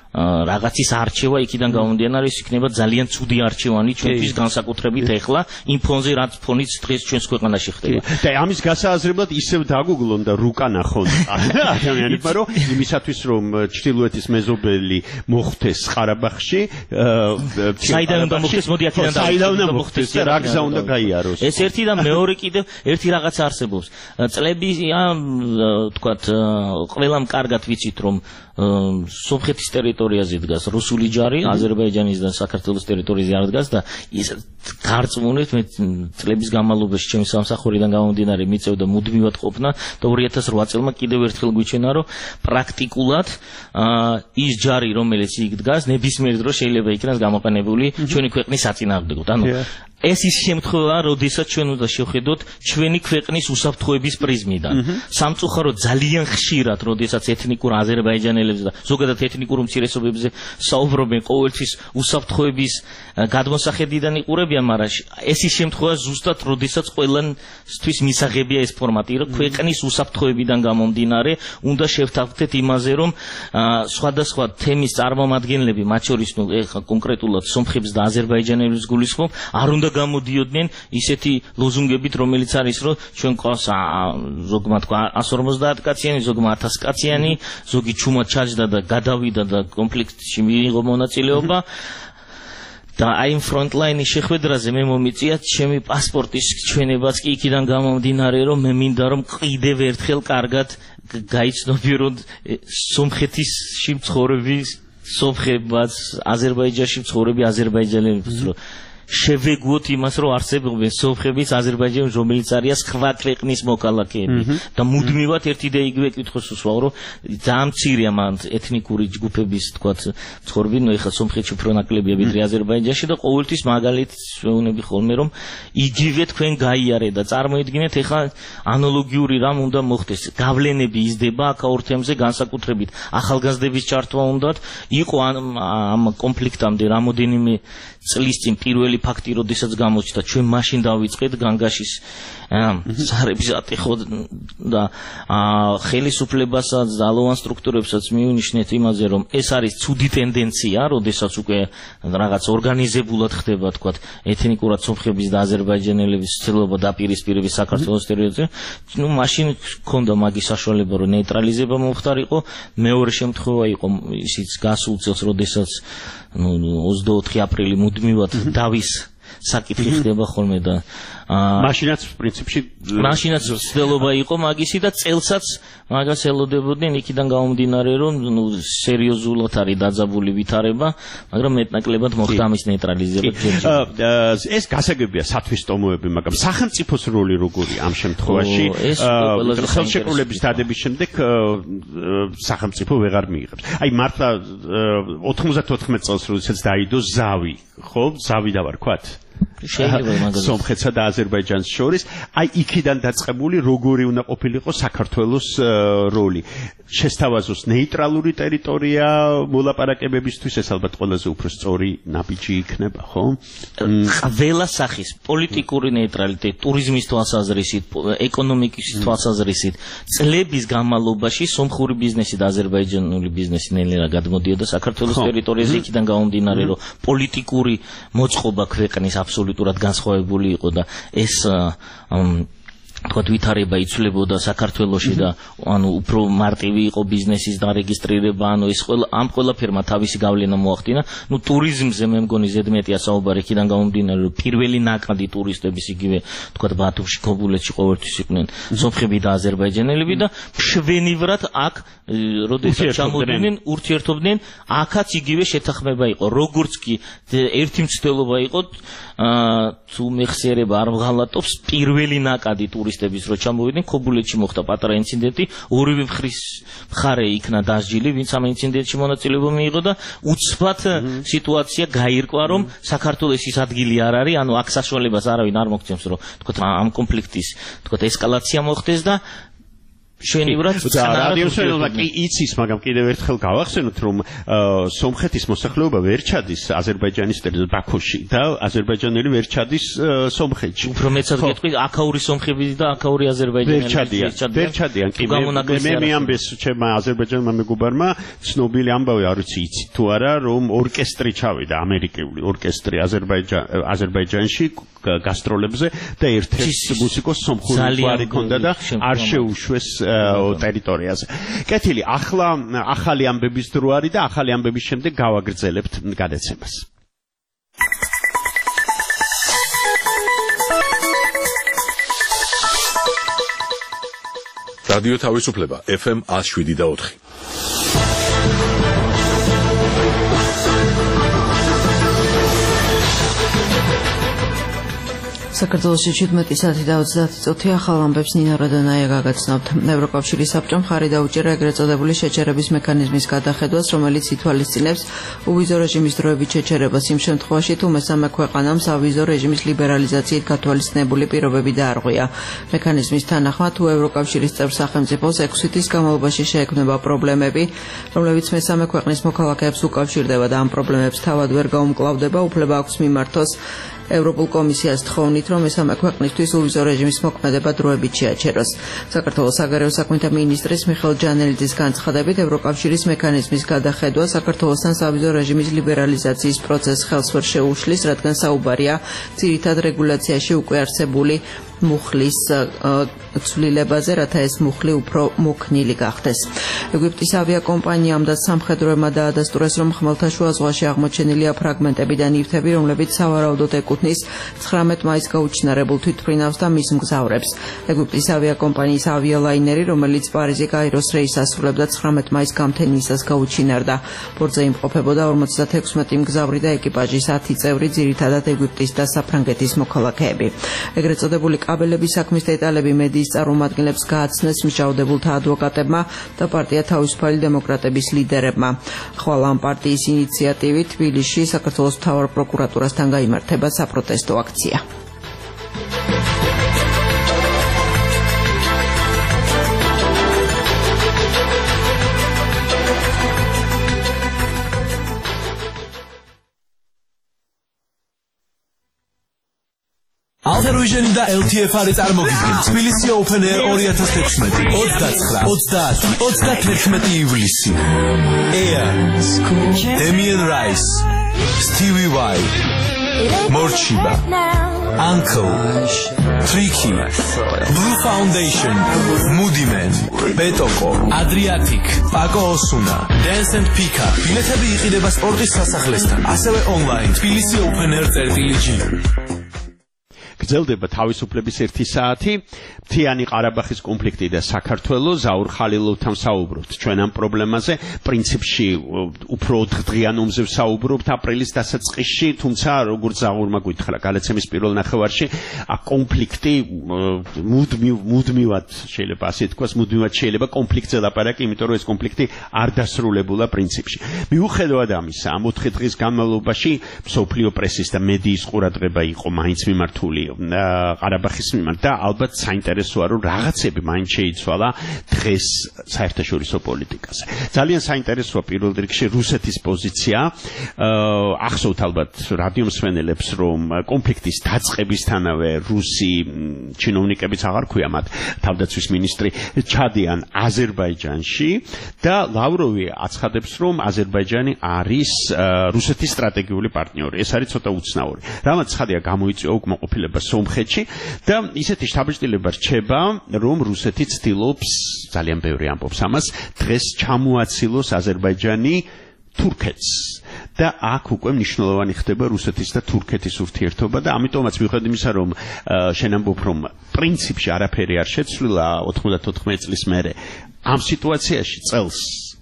რაღაცის არჩევა იქიდან გამომდინარე ის იქნება ძალიან ცუდი არჩევანი ჩვენთვის განსაკუთრებით ეხლა იმ ფონზე რაც ფონიც დღეს ჩვენს ქვეყანაში ხდება. და ამის გასააზრებლად ისევ დაგუგლონ და რუკა ნახონ ადამიანებმა რომ იმისათვის რომ ჩრდილოეთის მეზობელი მოხდეს ყარაბაღში საიდან უნდა მოხდეს მოდი აქედან საიდან უნდა მოხდეს და რა გზა უნდა გაიაროს. ეს ერთი და მეორე კიდევ ერთი რაღაცა არსებობს. წლები თქვათ ყველამ კარგად ვიცით რომ სომხეთის ტერიტორიაზე დგას რუსული ჯარი, აზერბაიჯანის და საქართველოს ტერიტორიაზე არ დგას და ის გარწმუნებით მე წლების განმავლობაში ჩემი სამსახურიდან გამომდინარე მიწევდა მუდმივად ყოფნა და 2008 წელმა კიდევ ერთხელ გვიჩვენა რომ პრაქტიკულად ის ჯარი რომელიც იქ დგას ნებისმიერ დროს შეიძლება იქნას გამოყენებული ჩვენი ქვეყნის საწინააღმდეგოდ. ანუ ეს ის შემთხვევა, როდესაც ჩვენ უნდა შევხედოთ ჩვენი ქვეყნის უსაფრთხოების პრიზმიდან. სამწუხაროდ ძალიან ხშირად, როდესაც ეთნიკურ აზერბაიჯანელებზე და ზოგადად ეთნიკურ უმცირესობებზე საუბრობენ, ყოველთვის უსაფრთხოების გადმოსახედიდან იყურებიან, მაგრამ ეს ის შემთხვევა ზუსტად, როდესაც ყველასთვის მისაღებია ეს ფორმატი, რომ ქვეყნის უსაფრთხოებიდან გამომდინარე, უნდა შევთანხმდეთ იმაზე, რომ სხვადასხვა თემის წარმომადგენლები, მათ შორის ეხლა კონკრეტულად სომხებს და აზერბაიჯანელებს გულისხმობ, არ უნდა გამოდიოდნენ ისეთი ლოზუნგებით, რომელიც არის, რომ ჩვენ ყავს ზოგმა თქვა 150 კაციანი, ზოგმა 1000 კაციანი, ზოგი ჩუმად ჩაჯდა და გადავიდა და კონფლიქტში მიიღო მონაწილეობა. და აი იმ ფრონტლაინის შეხვედრაზე მე მომიწია ჩემი პასპორტის ჩვენებაც კი იქიდან გამომდინარე, რომ მე მინდა რომ კიდევ ერთხელ კარგად გაიცნობიო, რომ სომხეთში მცხოვრები სომხებაც, აზერბაიჯანში მცხოვრები აზერბაიჯანელებიც რომ შევეგუოთ იმას, რომ არსებობენ სომხებიც, აზერბაიჯანელები, რომელიც არიან სხვა ქვეყნის მოქალაქეები და მუდმივად ერთი და იგივე კითხოს უსვავ, რომ ძალიან მცირეა მან ეთნიკური ჯგუფების, თქვათ, ცხოვრები, ნუ ეხლა სომხეთში უფრო ნაკლებია ვიდრე აზერბაიჯანში და ყოველთვის მაგალითს ვეუბნები ხოლმე, რომ იგივე თქვენ გაიარე და წარმოიდგინეთ ეხლა ანალოგიური რამ უნდა მოხდეს. გავლენები იზრდება აქ ორ თემზე განსაკუთრებით ახალგაზრდების ჩართვა უნდათ, იყო ამ კონფლიქტამდე რამოდენიმე წლის წინ პირველი ფაქტი, როდესაც გამოჩნდა, ჩვენ მაშინ დავიწყეთ განგაშის სარების ატეხო და ხელისუფლებასაც და ალოვან სტრუქტურებსაც მივნიშნეთ იმაზე, რომ ეს არის ცუდი ტენდენცია, როდესაც უკვე რაღაც ორგანიზებულად ხდება, თქვათ, ეთნიკურად სომხების და აზერბაიჯანელების ცდილობა დაპირისპირების საქართველოს ტერიტორიაზე, ნუ მაშინ ჰქონდა მაგის საშუალება, რომ ნეიტრალიზება მომხდარიყო. მეორე შემთხვევა იყო ისიც გასულ წელს, როდესაც 24 აპრილი მუდმივად დავის საკითხი ხდება ხოლმე და მაშინაც პრინციპში მაშინაც ცდილობა იყო მაგისი და წელსაც მაგას ელოდებოდნენ იქიდან გამომდინარე, რომ სერიოზულად არის დაძაბული ვითარება, მაგრამ მეტნაკლებად მოხდა ამის ნეიტრალიზება. ეს გასაგებია სათვისტომოები, მაგრამ სახელმწიფოს როლი როგორია ამ შემთხვევაში? ხელშეკრულების დადების შემდეგ სახელმწიფო ვეღარ მიიღებს. აი მართლა 94 წელს როდესაც დაიდო ზავი, ხო? ზავი დავარქვათ? სომხეთსა და აზერბაიჯანს შორის, აი იქიდან დაწყებული როგორი უნდა ყოფილიყო საქართველოს როლი. შესთავაზოს ნეიტრალური ტერიტორია მოლაპარაკებებისთვის, ეს ალბათ ყველაზე უფრო სწორი ნაბიჯი იქნება, ხო? ყველა სახის პოლიტიკური ნეიტრალიტეტი, ტურიზმის თვალსაზრისით, ეკონომიკის თვალსაზრისით, წლების განმავლობაში სომხური ბიზნესი და აზერბაიჯანული ბიზნესი ნელ-ნელა გადმოდიოდა საქართველოს ტერიტორიაზე, იქიდან გამომდინარე, რომ პოლიტიკური მოწყობა ქვეყნის აბსოლუტურად განსხვავებული იყო და ეს თქვათ ვითარება იცვლებოდა საქართველოში და ანუ უფრო მარტივი იყო ბიზნესის დარეგისტრირება, ანუ ეს ამ ყველაფერმა თავისი გავლენა მოახდინა. ნუ ტურიზმზე მე მგონი ზედმეტია საუბარი, იქიდან გამომდინარე, რომ პირველი ნაკადი ტურისტების იგივე თქვათ ბათუმში, ქობულეთში ყოველთვის იყვნენ სომხები და აზერბაიჯანელები და მშვენივრად აქ როდესაც ჩამოდიდნენ, ურთიერთობდნენ, აქაც იგივე შეთანხმება იყო. როგორც კი ერთი მცდელობა იყო, თუ მეხსიერება არ მღალატობს, პირველი ნაკადი ტურისტების რო ჩამოვიდნენ, ქობულეთში მოხდა პატარა ინციდენტი, ორივე მხარე იქნა დასჯილი, ვინც ამ ინციდენტში მონაწილეობა მიიღო და უცბად სიტუაცია გაირკვა, რომ საქართველოს ის ადგილი არ არის, ანუ აქ საშუალებას არავინ არ მოგცემს, რომ თქო ამ კონფლიქტის თქო ესკალაცია მოხდეს და შვენივრად რადიოსმენელმა კი იცის, მაგრამ კიდევ ერთხელ გავახსენოთ, რომ სომხეთის მოსახლეობა ვერ ჩადის აზერბაიჯანის ტერიტორიაზე ბაქოში და აზერბაიჯანელი ვერ ჩადის სომხეთში. უფრო მეცად გეტყვი, აქაური სომხები და აქაური აზერბაიჯანელი ვერ ჩადიან. კი მე მიამბეს ჩემმა აზერბაიჯანელმა მეგობარმა ცნობილი ამბავი, არ ვიცი იცით თუ არა, რომ ორკესტრი ჩავიდა, ამერიკული ორკესტრი აზერბაიჯანში გასტროლებზე და ერთ-ერთ მუსიკოს სომხური გვარი ჰქონდა და არ შეუშვეს ტერიტორიაზე. კეთილი, ახალი ამბების დრო არის და ახალი ამბების შემდეგ გავაგრძელებთ გადაცემას. რადიო თავისუფლება FM 107.4. საქართველოში 17 საათი და 30 წუთი ახალ ამბებს ნინა როდონაია გაგაცნობთ. ევროკავშირის საბჭომ ხარი დაუჭირა ეგრეთ წოდებული შეჩერების მექანიზმის გადახედვას, რომელიც ითვალისწინებს უვიზო რეჟიმის დროებით შეჩერებას იმ შემთხვევაში, თუ მესამე ქვეყანამ სავიზო რეჟიმის ლიბერალიზაციით გათვალისწინებული პირობები დაარღვია. მექანიზმის თანახმად, თუ ევროკავშირის წევრ სახელმწიფოს 6 თვის განმავლობაში შეექმნება პრობლემები, რომლებიც მესამე ქვეყნის მოქალაქეებს უკავშირდება და ამ პრობლემებს თავად ვერ გაუმკლავდება, უფლება აქვს მიმართოს ევროპულ კომისიას თხოვნით, რომ მესამე ქვეყნისთვის უვიზო რეჟიმის მოქმედება დროებით შეაჩეროს. საქართველოს საგარეო საქმეთა მინისტრის მიხეილ ჯანელიძის განცხადებით, ევროკავშირის მექანიზმის გადახედვა საქართველოსთან სავიზო რეჟიმის ლიბერალიზაციის პროცესს ხელს ვერ შეუშლის, რადგან საუბარია ძირითად რეგულაციაში უკვე არსებული მუხლის ცვლილებაზე, რათა ეს მუხლი უფრო მოქნილი გახდეს. ეგვიპტის ავიაკომპანიამ და სამხედროებმა დაადასტურეს, რომ ხმელთაშუა ზღვაში აღმოჩენილია ფრაგმენტები და ნივთები, რომლებიც სავარაუდოდ ეკუთვნის 19 მაისს გაუჩინარებულ თვითმფრინავს და მის მგზავრებს. ეგვიპტის ავიაკომპანიის ავიალაინერი, რომელიც პარიზი-კაიროს რეისს ასრულებდა 19 მაისს გამთენიისას გაუჩინარდა. ბორტზე იმყოფებოდა 56 მგზავრი და ეკიპაჟის 10 წევრი, ძირითადად ეგვიპტის და საფრანგეთის მოქალაქეები. ეგრეთ წოდებული კაბელების საქმის დეტალები მედიის წარმომადგენლებს გააცნეს მსჯავრდებულთა ადვოკატებმა და პარტია თავისუფალი დემოკრატების ლიდერებმა. ხვალ ამ პარტიის ინიციატივით თბილისში საქართველოს მთავარ პროკურატურასთან გაიმართება საპროტესტო აქცია. Alter-Vision და LTFR წარმოგიდგენ თბილისი Open Air 2016 29 ივლისი. Air, Damien Rice, Stevie Y, Morchiba, Uncle, Tricky, Blue Foundation, Moody Man, Betoko, Adriatic, Paco Osuna, Dance and Pika. ბილეთები იყიდება სპორტის სასახლესთან, ასევე online თბილისი Open Air.gr. გრძელდება თავისუფლების 1 საათი. მთიანი ყარაბაღის კონფლიქტი და საქართველოს ზაურ ხალილოვთან საუბრობთ. ჩვენ ამ პრობლემაზე პრინციპში უფრო დღიან ომზე საუბრობთ აპრილის დასაწყისში, თუმცა როგორც ზაურმა გითხრა გადაცემის პირველ ნახევარში, კონფლიქტი მუდმივად შეიძლება ასე თქვას, მუდმივად შეიძლება კონფლიქტზე ლაპარაკი, იმიტომ რომ ეს კონფლიქტი არ დასრულებულა პრინციპში. მიუხედავად ამისა, ამ 4 დღის განმავლობაში მსოფლიო პრესის და მედიის ყურადღება იყო მაინც მიმართული ყარაბაღის მიმართ და ალბათ საინტერესოა რომ რაღაცები მაინც შეიცვალა დღეს საერთაშორისო პოლიტიკაზე. ძალიან საინტერესოა პირველ რიგში რუსეთის პოზიცია. ახსოვთ ალბათ რადიომსმენელებს, რომ კონფლიქტის დაწყებისთანავე რუსი ჩინოვნიკებიც აღარ ქვია მათ თავდაცვის მინისტრი ჩადიან აზერბაიჯანში და ლავროვი აცხადებს, რომ აზერბაიჯანი არის რუსეთის სტრატეგიული პარტნიორი. ეს არის ცოტა უცნაური. რამაც ცხადია გამოიწვია უკმაყოფილება სომხეთში და ისეთი შთაბეჭდილება რჩება, რომ რუსეთი ცდილობს, ძალიან ბევრი ამბობს ამას, დღეს ჩამოაცილოს აზერბაიჯანი თურქეთს და აქ უკვე მნიშვნელოვანი ხდება რუსეთის და თურქეთის ურთიერთობა და ამიტომაც მიუხედავად იმისა, რომ შენ ამბობ, რომ პრინციპში არაფერი არ შეცვლილა 94 წლის მერე, ამ სიტუაციაში წელს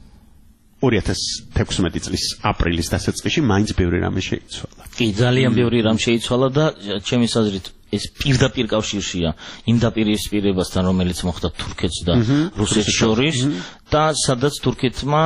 2016 წლის აპრილის დასაწყისში მაინც ბევრი რამე შეიცვალა. კი, ძალიან ბევრი რამ შეიცვალა და ჩემის აზრით ეს პირდაპირ კავშირშია იმ დაპირისპირებასთან, რომელიც მოხდა თურქეთს და რუსეთს შორის და სადაც თურქეთმა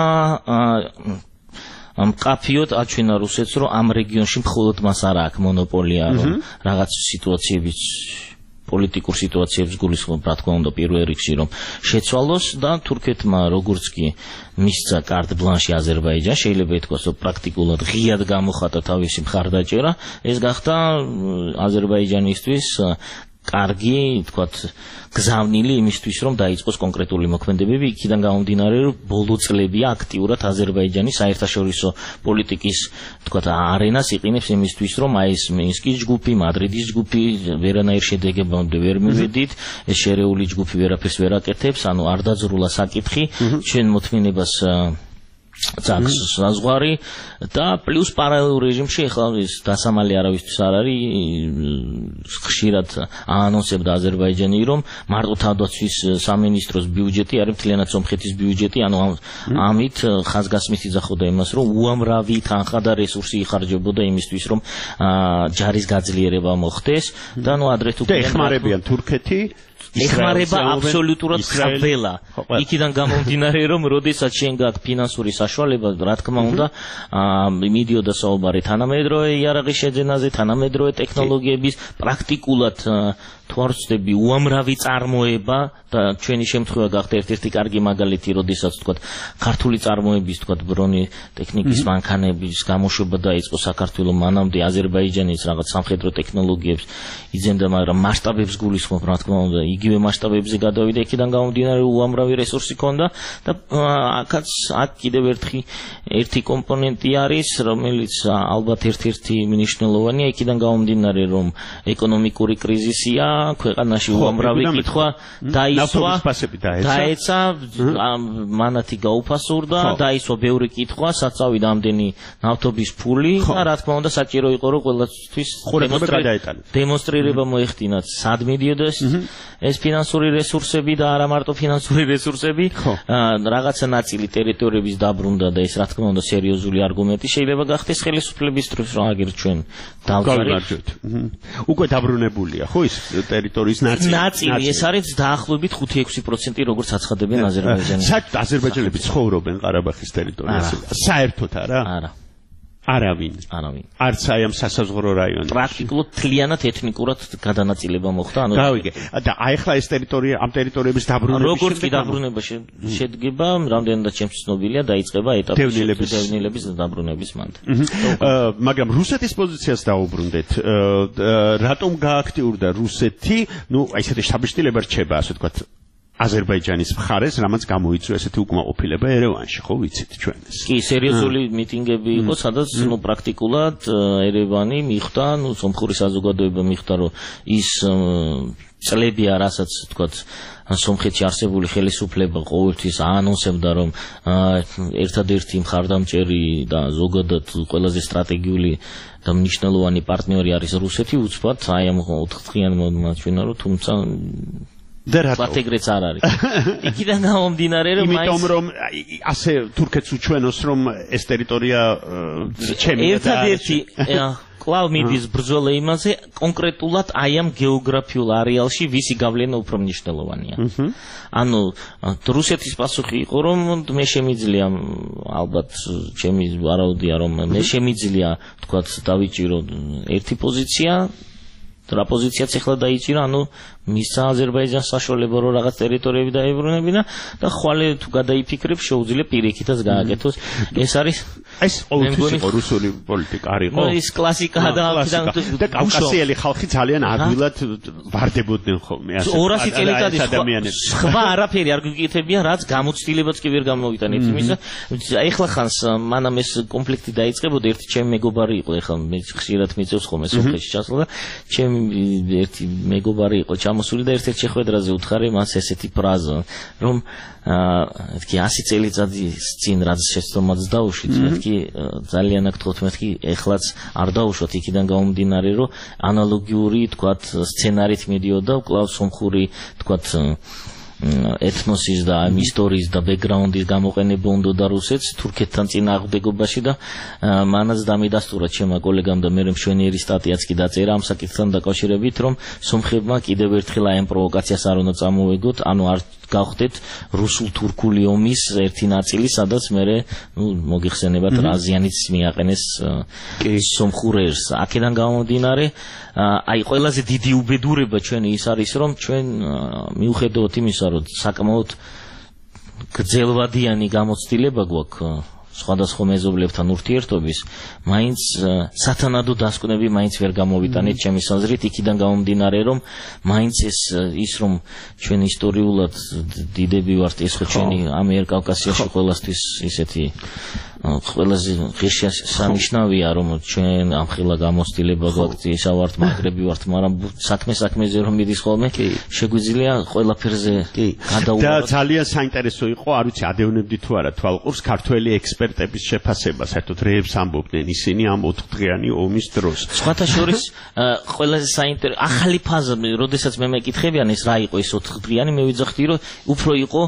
მყაფიოდ აჩვენა რუსეთს, რომ ამ რეგიონში მხოლოდ მას არ აქვს მონოპოლია, რომ რაღაც სიტუაციებიც პოლიტიკურ სიტუაციებს გულისხმობ, რა თქმა უნდა, პირველ რიგში რომ შეცვალოს და თურქეთმა როგორც კი მისცა კარტ ბლანში აზერბაიჯანს, შეიძლება ითქვას, რომ პრაქტიკულად ღიად გამოხატა თავისი მხარდაჭერა, ეს გახდა აზერბაიჯანისთვის კარგი, თქვათ, გზავნილი იმისთვის, რომ დაიწყოს კონკრეტული მოქმედებები, იქიდან გამომდინარე, რომ ბოლო წლებია აქტიურად აზერბაიჯანის საერთაშორისო პოლიტიკის, თქვათ, არენას იყენებს იმისთვის, რომ აი ეს მინსკის ჯგუფი, მადრიდის ჯგუფი ვერანაირ შედეგებამდე ვერ მივედით, ეს შერეული ჯგუფი ვერაფერს ვერ აკეთებს, ანუ არ დაძრულა საკითხი, ჩვენ მოთმინებას წაგს საზღვარი და პლუს პარალელურ რეჟიმში ახლა ის დასამალი არავისთვის არ არის, ხშირად აანონსებდა აზერბაიჯანი, რომ მარტო თავდაცვის სამინისტროს ბიუჯეტი არის მთლიანად სომხეთის ბიუჯეტი, ანუ ამით ხაზგასმით იძახოდა იმას, რომ უამრავი თანხა და რესურსი იხარჯებოდა იმისთვის, რომ ჯარის გაძლიერება მოხდეს და ნუ ადრე თუ ეხმარებიან თურქეთი ეხმარება აბსოლუტურად ყველა. იქიდან გამომდინარე, რომ როდესაც შენ გაქვს ფინანსური საშუალება, რა თქმა უნდა, მიდიოდა საუბარი თანამედროვე იარაღის შეძენაზე, თანამედროვე ტექნოლოგიების პრაქტიკულად თუ არ ვცდები უამრავი წარმოება და ჩვენი შემთხვევა გახდა ერთ-ერთი კარგი მაგალითი, როდესაც თქვა ქართული წარმოების, თქვა ბრონი ტექნიკის მანქანების გამოშვება დაიწყო საქართველოს მანამდე აზერბაიჯანის რაღაც სამხედრო ტექნოლოგიებს იძენდა, მაგრამ მასშტაბებს გულისხმობ, რა თქმა უნდა, იგივე მასშტაბებზე გადავიდა, იქიდან გამომდინარე უამრავი რესურსი ჰქონდა და აქ კიდევ ერთი კომპონენტი არის, რომელიც ალბათ ერთ-ერთი მნიშვნელოვანია, იქიდან გამომდინარე, რომ ეკონომიკური კრიზისია ქვეყანაში უამრავი კითხვა დაეცა, მანათი გაუფასურდა, დაისვა ბევრი კითხვა, საწავიდა ამდენი ნავთობის ფული და რა თქმა უნდა საჭირო იყო, რომ ყველასთვის დემონსტრირება მოეხდინათ, სად მიდიოდა ეს ფინანსური რესურსები და არა მარტო ფინანსური რესურსები, რაღაცა ნაწილი ტერიტორიების დაბრუნდა და ეს რა თქმა უნდა სერიოზული არგუმენტი შეიძლება გახდეს ხელისუფლების დროს, რომ აგერ ჩვენ დავგარეთ. უკვე დაბრუნებულია, ხო ის ტერიტორიის ნაწილი ეს არის დაახლოებით 5-6%, როგორც აცხადებენ აზერბაიჯანელები. საერთოდ აზერბაიჯანელები ცხოვრობენ ყარაბაღის ტერიტორიაზე. საერთოდ არა? არა. არავინ. არც აი ამ სასაზღვრო რაიონებში. პრაქტიკულად მთლიანად ეთნიკურად გადანაწილება მოხდა, ანუ გავიგე. და აი ახლა ეს ტერიტორია, ამ ტერიტორიების დაბრუნება როგორც კი დაბრუნება შედგება, რამდენადაც ჩემს ცნობილია, დაიწყება ეტაპი დევნილების დაბრუნების მანდ. მაგრამ რუსეთის პოზიციას დაუბრუნდეთ. რატომ გააქტიურდა რუსეთი, ნუ აი ესეთი შთაბეჭდილება რჩება, ასე ვთქვათ, აზერბაიჯანის მხარეს, რამაც გამოიწვია ესეთი უკმაყოფილება ერევანში, ხო ვიცით ჩვენ ეს. კი, სერიოზული მიტინგები იყო, სადაც ნუ პრაქტიკულად ერევანი მიხვდა, ნუ სომხური საზოგადოება მიხვდა, რომ ის წლებია, რასაც თქვათ სომხეთში არსებული ხელისუფლება ყოველთვის აანონსებდა, რომ ერთადერთი მხარდამჭერი და ზოგადად ყველაზე სტრატეგიული და მნიშვნელოვანი პარტნიორი არის რუსეთი, უცბად აი ამ 4-დღიან მოთმინა, რომ თუმცა პატეგრეც არ არის. იქიდან გამომდინარე, რომ იმიტომ რომ ასე თურქეთს უჩვენოს, რომ ეს ტერიტორია ჩემია და ერთადერთი კვლავ მიდის ბრძოლა იმაზე, კონკრეტულად აი ამ გეოგრაფიულ არეალში ვისი გავლენა უფრო მნიშვნელოვანია. ანუ რუსეთის პასუხი იყო, რომ მე შემიძლია, ალბათ ჩემი ვარაუდია, რომ მე შემიძლია, თქვათ, დავიჭირო ერთი პოზიცია, რა პოზიციაც ახლა დაიჭირა, ანუ მისცა აზერბაიჯანს საშუალება, რომ რაღაც ტერიტორიები დაებრუნებინა და ხვალე თუ გადაიფიქრებს, შეუძლია პირიქითაც გააკეთოს. ეს არის ეს ყოველთვის იყო რუსული პოლიტიკა არ იყო? ის კლასიკაა და კავკასიელი ხალხი ძალიან ადვილად ვარდებოდნენ ხოლმე ასე. 200 წელიწადის სხვა არაფერი არ გიკეთებია, რაც გამოცდილებაც კი ვერ გამოვიტანეთ. იმისა ეხლა ხანს მანამ ეს კონფლიქტი დაიწყებოდა, ერთი ჩემი მეგობარი იყო, ეხლა მე ხშირად მიწევს ხოლმე სოფელში ჩასვლა და ჩემი ერთი მეგობარი იყო ჩამოსული და ერთ-ერთ შეხვედრაზე უთხარი მას ესეთი ფრაზა, რომ მეთქი 100 წელიწადის წინ რაც შეცდომაც დაუშვით, მეთქი ძალიან აქ თქოთ, მეთქი ეხლაც არ დაუშვათ, იქიდან გამომდინარე, რომ ანალოგიური, თქვათ, სცენარით მიდიოდა, კვლავ სომხური, თქვათ, ეთნოსის და ისტორიის და ბექგრაუნდის გამოყენება უნდა რუსეთს თურქეთთან წინააღმდეგობაში და მანაც დამიდასტურა ჩემმა კოლეგამ და მე მშვენიერი სტატიაც კი დაწერა ამ საკითხთან დაკავშირებით, რომ სომხებმა კიდევ ერთხელ აი ამ პროვოკაციას არ უნდა წამოეგოთ, ანუ არ გავხდეთ რუსულ-თურქული ომის ერთი ნაწილი, სადაც მე მოგიხსენებათ აზიანიც მიაყენეს სომხურ ერს. აქედან გამომდინარე, აი ყველაზე დიდი უბედურება ჩვენი ის არის, რომ ჩვენ მიუხედავად იმისა, რომ საკმაოდ გრძელვადიანი გამოცდილება გვაქვს სხვადასხვა მეზობლებთან ურთიერთობის, მაინც სათანადო დასკვნები მაინც ვერ გამოვიტანეთ ჩემი საზრით, იქიდან გამომდინარე, რომ მაინც ის რომ ჩვენ ისტორიულად დიდები ვართ, ეს ხო ჩვენი ამიერკავკასიაში ყველასთვის ისეთი ყველაზე ღირსშესანიშნავია, რომ ჩვენ ამხელა გამოცდილება გვაქვს, ისა ვართ მაგრები ვართ, მაგრამ საქმეზე რომ მიდის ხოლმე, შეგვიძლია ყველაფერზე გადაუვაროთ. და ძალიან საინტერესო იყო, არ ვიცი, ადევნებდი თუ არა თვალყურს ქართველი ექსპერტების შეფასება, საერთოდ რეებს ამბობდნენ ისინი ამ 4დღიანი ომის დროს. სხვათა შორის ყველაზე საინტერესო ახალი ფაზა, როდესაც მე მეკითხებიან ეს რა იყო ეს 4დღიანი, მე ვიძახდი, რომ უფრო იყო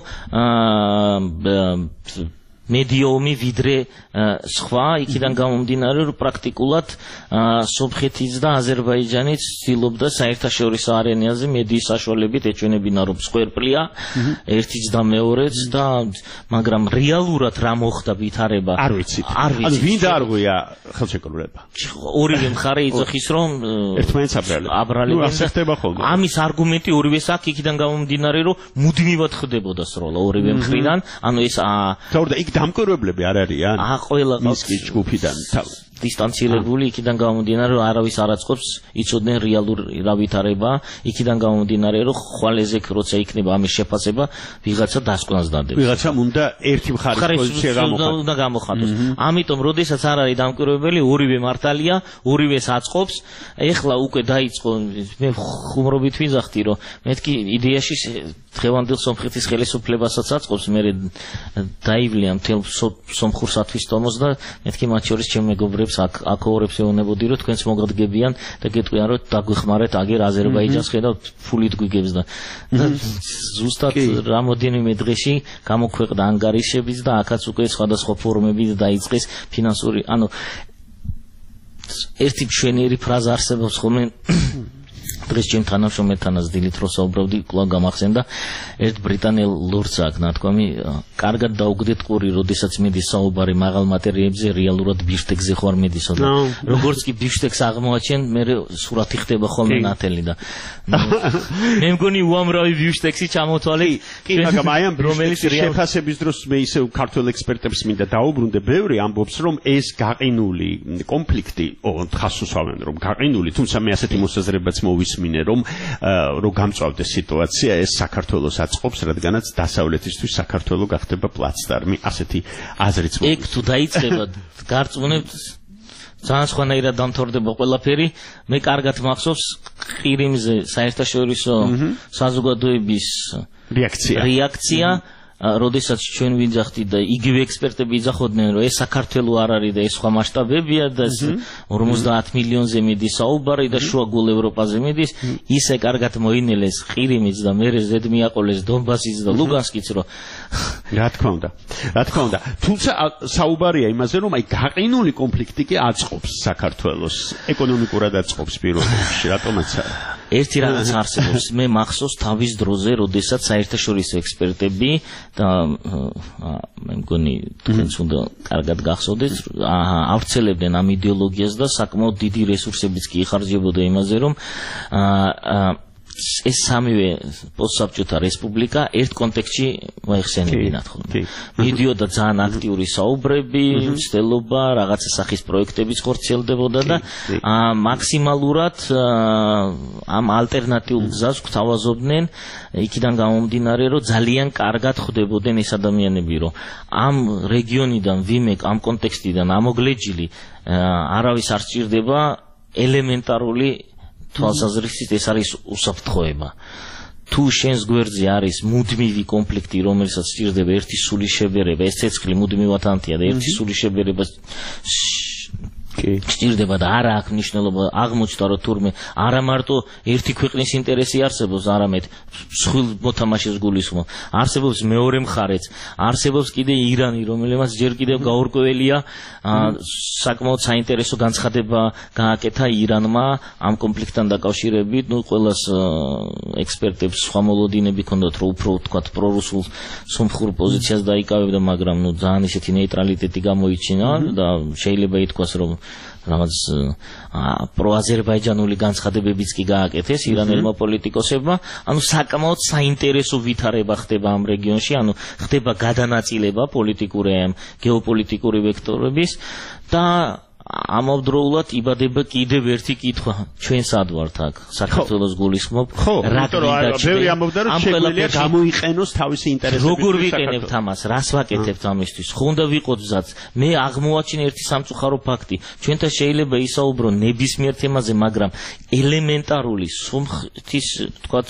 მედიომი ვიდრე სხვა, იქიდან გამომდინარე, რომ პრაქტიკულად სომხეთიც და აზერბაიჯანიც ცდილობდა საერთაშორისო არენაზე მედიის საშუალებით ეჩვენებინა, რომ სკვერპლია ერთიც და მეორეც და მაგრამ რეალურად რა მოხდა ვითარება არ ვიცით. ანუ ვინ დაარღვია ხელშეკრულება? ორივე მხარე იძახის, რომ ერთმანეთს აბრალებენ. ამის არგუმენტი ორივეს აქვს, იქიდან გამომდინარე, რომ მუდმივად ხდებოდა სროლა ორივე მხრიდან, ანუ ეს დამკვირვებლები არ არიან? ყველა მისკი ჯგუფიდან დისტანცირებული, იქიდან გამომდინარე, რომ არავის არ აწყობს იცოდნენ რეალური რა ვითარებაა, იქიდან გამომდინარე, რომ ხვალეზე როცა იქნება ამის შეფასება, ვიღაცა დასკვნას დადებს. ვიღაცამ უნდა ერთი მხარის პოზიცია გამოხატოს. ამიტომ, როდესაც არ არის დამკვირვებელი, ორივე მართალია, ორივეს აწყობს. ეხლა უკვე დაიწყო, მე ხუმრობით ვიზახდი, რომ მეთქი იდეაში დღევანდელ სომხეთის ხელისუფლებასაც აწყობს, მე დაივლია მთელ სომხურ სათვისტომოს და მეთქი მათ შორის ჩემ მეგობრებს აქ-ორებს ეუბნებოდი, რომ თქვენც მოგადგებიან და გეტყვიან, რომ დაგვიხმარეთ აგერ აზერბაიჯანს, ხედავთ ფულით გვიგებს და ზუსტად რამოდენიმე დღეში გამოქვეყნდა ანგარიშებიც და აქაც უკვე სხვადასხვა ფორუმებით დაიწყეს ფინანსური, ანუ ერთი მშვენიერი ფრაზა არსებობს ხოლმე დღეს ჩემ თანამშრომელთანაც დილით რო საუბრობდი, კვლავ გამახსენდა ერთ ბრიტანელ ლორდს აქვს ნათქვამი, კარგად დაუგდეთ ყური, როდესაც მიდის საუბარი მაღალ მატერიებზე, რეალურად ბიფშტექზე ხო არ მიდისო და როგორც კი ბიფშტექს აღმოაჩენ, მე სურათი ხდება ხოლმე ნათელი და მე მგონი უამრავი ბიფშტექსი ჩამოთვალე. კი, მაგრამ აი ამ რომელიც შეფასების დროს მე ისე ქართველ ექსპერტებს მინდა დაუბრუნდე, ბევრი ამბობს, რომ ეს გაყინული კონფლიქტი, თხას უსვამენ, რომ გაყინული, თუმცა მე ასეთი მოსაზრებაც მოვისმინე, რომ გამწვავდეს სიტუაცია, ეს საქართველოს აწყობს, რადგანაც დასავლეთისთვის საქართველო გახდება პლაცდარმი, ასეთი აზრიც მოვისმინე. ეგ თუ დაიწყება, გარწმუნებთ, ძალიან სხვანაირად დამთავრდება ყველაფერი. მე კარგად მახსოვს ყირიმზე საერთაშორისო საზოგადოების რეაქცია, როდესაც ჩვენ ვიძახდით და იგივე ექსპერტები იძახოდნენ, რომ ეს საქართველო არ არის და ეს სხვა მასშტაბებია და 50 მილიონზე მიდის საუბარი და შუაგულ ევროპაზე მიდის, ისე კარგად მოინელეს ყირიმიც და მერე ზედ მიაყოლეს დონბასიც და ლუგანსკიც, რომ რა თქმა უნდა. თუმცა საუბარია იმაზე, რომ აი გაყინული კონფლიქტი კი აწყობს საქართველოს, ეკონომიკურად აწყობს პირველ რიგში, რატომაც არა. ერთი რაღაც არსებობს, მე მახსოვს თავის დროზე, როდესაც საერთაშორისო ექსპერტები და მე მგონი თქვენც უნდა კარგად გახსოვდეს, ავრცელებდნენ ამ იდეოლოგიას და საკმაოდ დიდი რესურსებიც კი იხარჯებოდა იმაზე, რომ ეს სამივე პოსტსაბჭოთა რესპუბლიკა ერთ კონტექსტში მოიხსენებინათ ხოლმე. მიდიოდა ძალიან აქტიური საუბრები, მცდელობა, რაღაცა სახის პროექტებიც ხორციელდებოდა და მაქსიმალურად ამ ალტერნატიულ გზას გვთავაზობდნენ, იქიდან გამომდინარე, რომ ძალიან კარგად ხვდებოდნენ ეს ადამიანები, რომ ამ რეგიონიდან ვინმე ამ კონტექსტიდან ამოგლეჯილი არავის არ სჭირდება ელემენტარული თვალსაზრისით, ეს არის უსაფრთხოება. თუ შენს გვერდზე არის მუდმივი კონფლიქტი, რომელსაც სჭირდება ერთი სული შებერება, ეს ცეცხლი მუდმივად ანთია და ერთი სული შებერება სჭირდება და არა აქვს მნიშვნელობა აღმოჩნდა რომ თურმე არა მარტო ერთი ქვეყნის ინტერესი არსებობს, არამედ მსხვილ მოთამაშეს გულისხმობ. არსებობს მეორე მხარეც, არსებობს კიდე ირანი, რომელმაც ჯერ კიდევ გაურკვეველია საკმაოდ საინტერესო განცხადება გააკეთა ირანმა ამ კონფლიქტთან დაკავშირებით. ყველას ექსპერტებს სხვა მოლოდინები ჰქონდათ, რომ უფრო თქვათ პრორუსულ სომხურ პოზიციას დაიკავებდა, მაგრამ ძალიან ისეთი ნეიტრალიტეტი გამოიჩინა და შეიძლება ითქვას, რომ რაღაც პროაზერბაიჯანული განცხადებებიც კი გააკეთეს ირანელმა პოლიტიკოსებმა. ანუ საკმაოდ საინტერესო ვითარება ხდება ამ რეგიონში, ანუ ხდება გადანაწილება პოლიტიკური ამ გეოპოლიტიკური ვექტორების და ამავდროულად იბადება კიდევ ერთი კითხვა, ჩვენ სად ვართ აქ საქართველოს გულისხმობ რა ბევრი ამბობდა რომ შეგვიძლია გამოიყენოს თავისი ინტერესები როგორ ვიყენებთ ამას, რას ვაკეთებთ ამისთვის, ხო უნდა ვიყოთ მზად. მე აღმოვაჩინე ერთი სამწუხარო ფაქტი, ჩვენთან შეიძლება ისაუბრო ნებისმიერ თემაზე, მაგრამ ელემენტარული სომხეთის თქვათ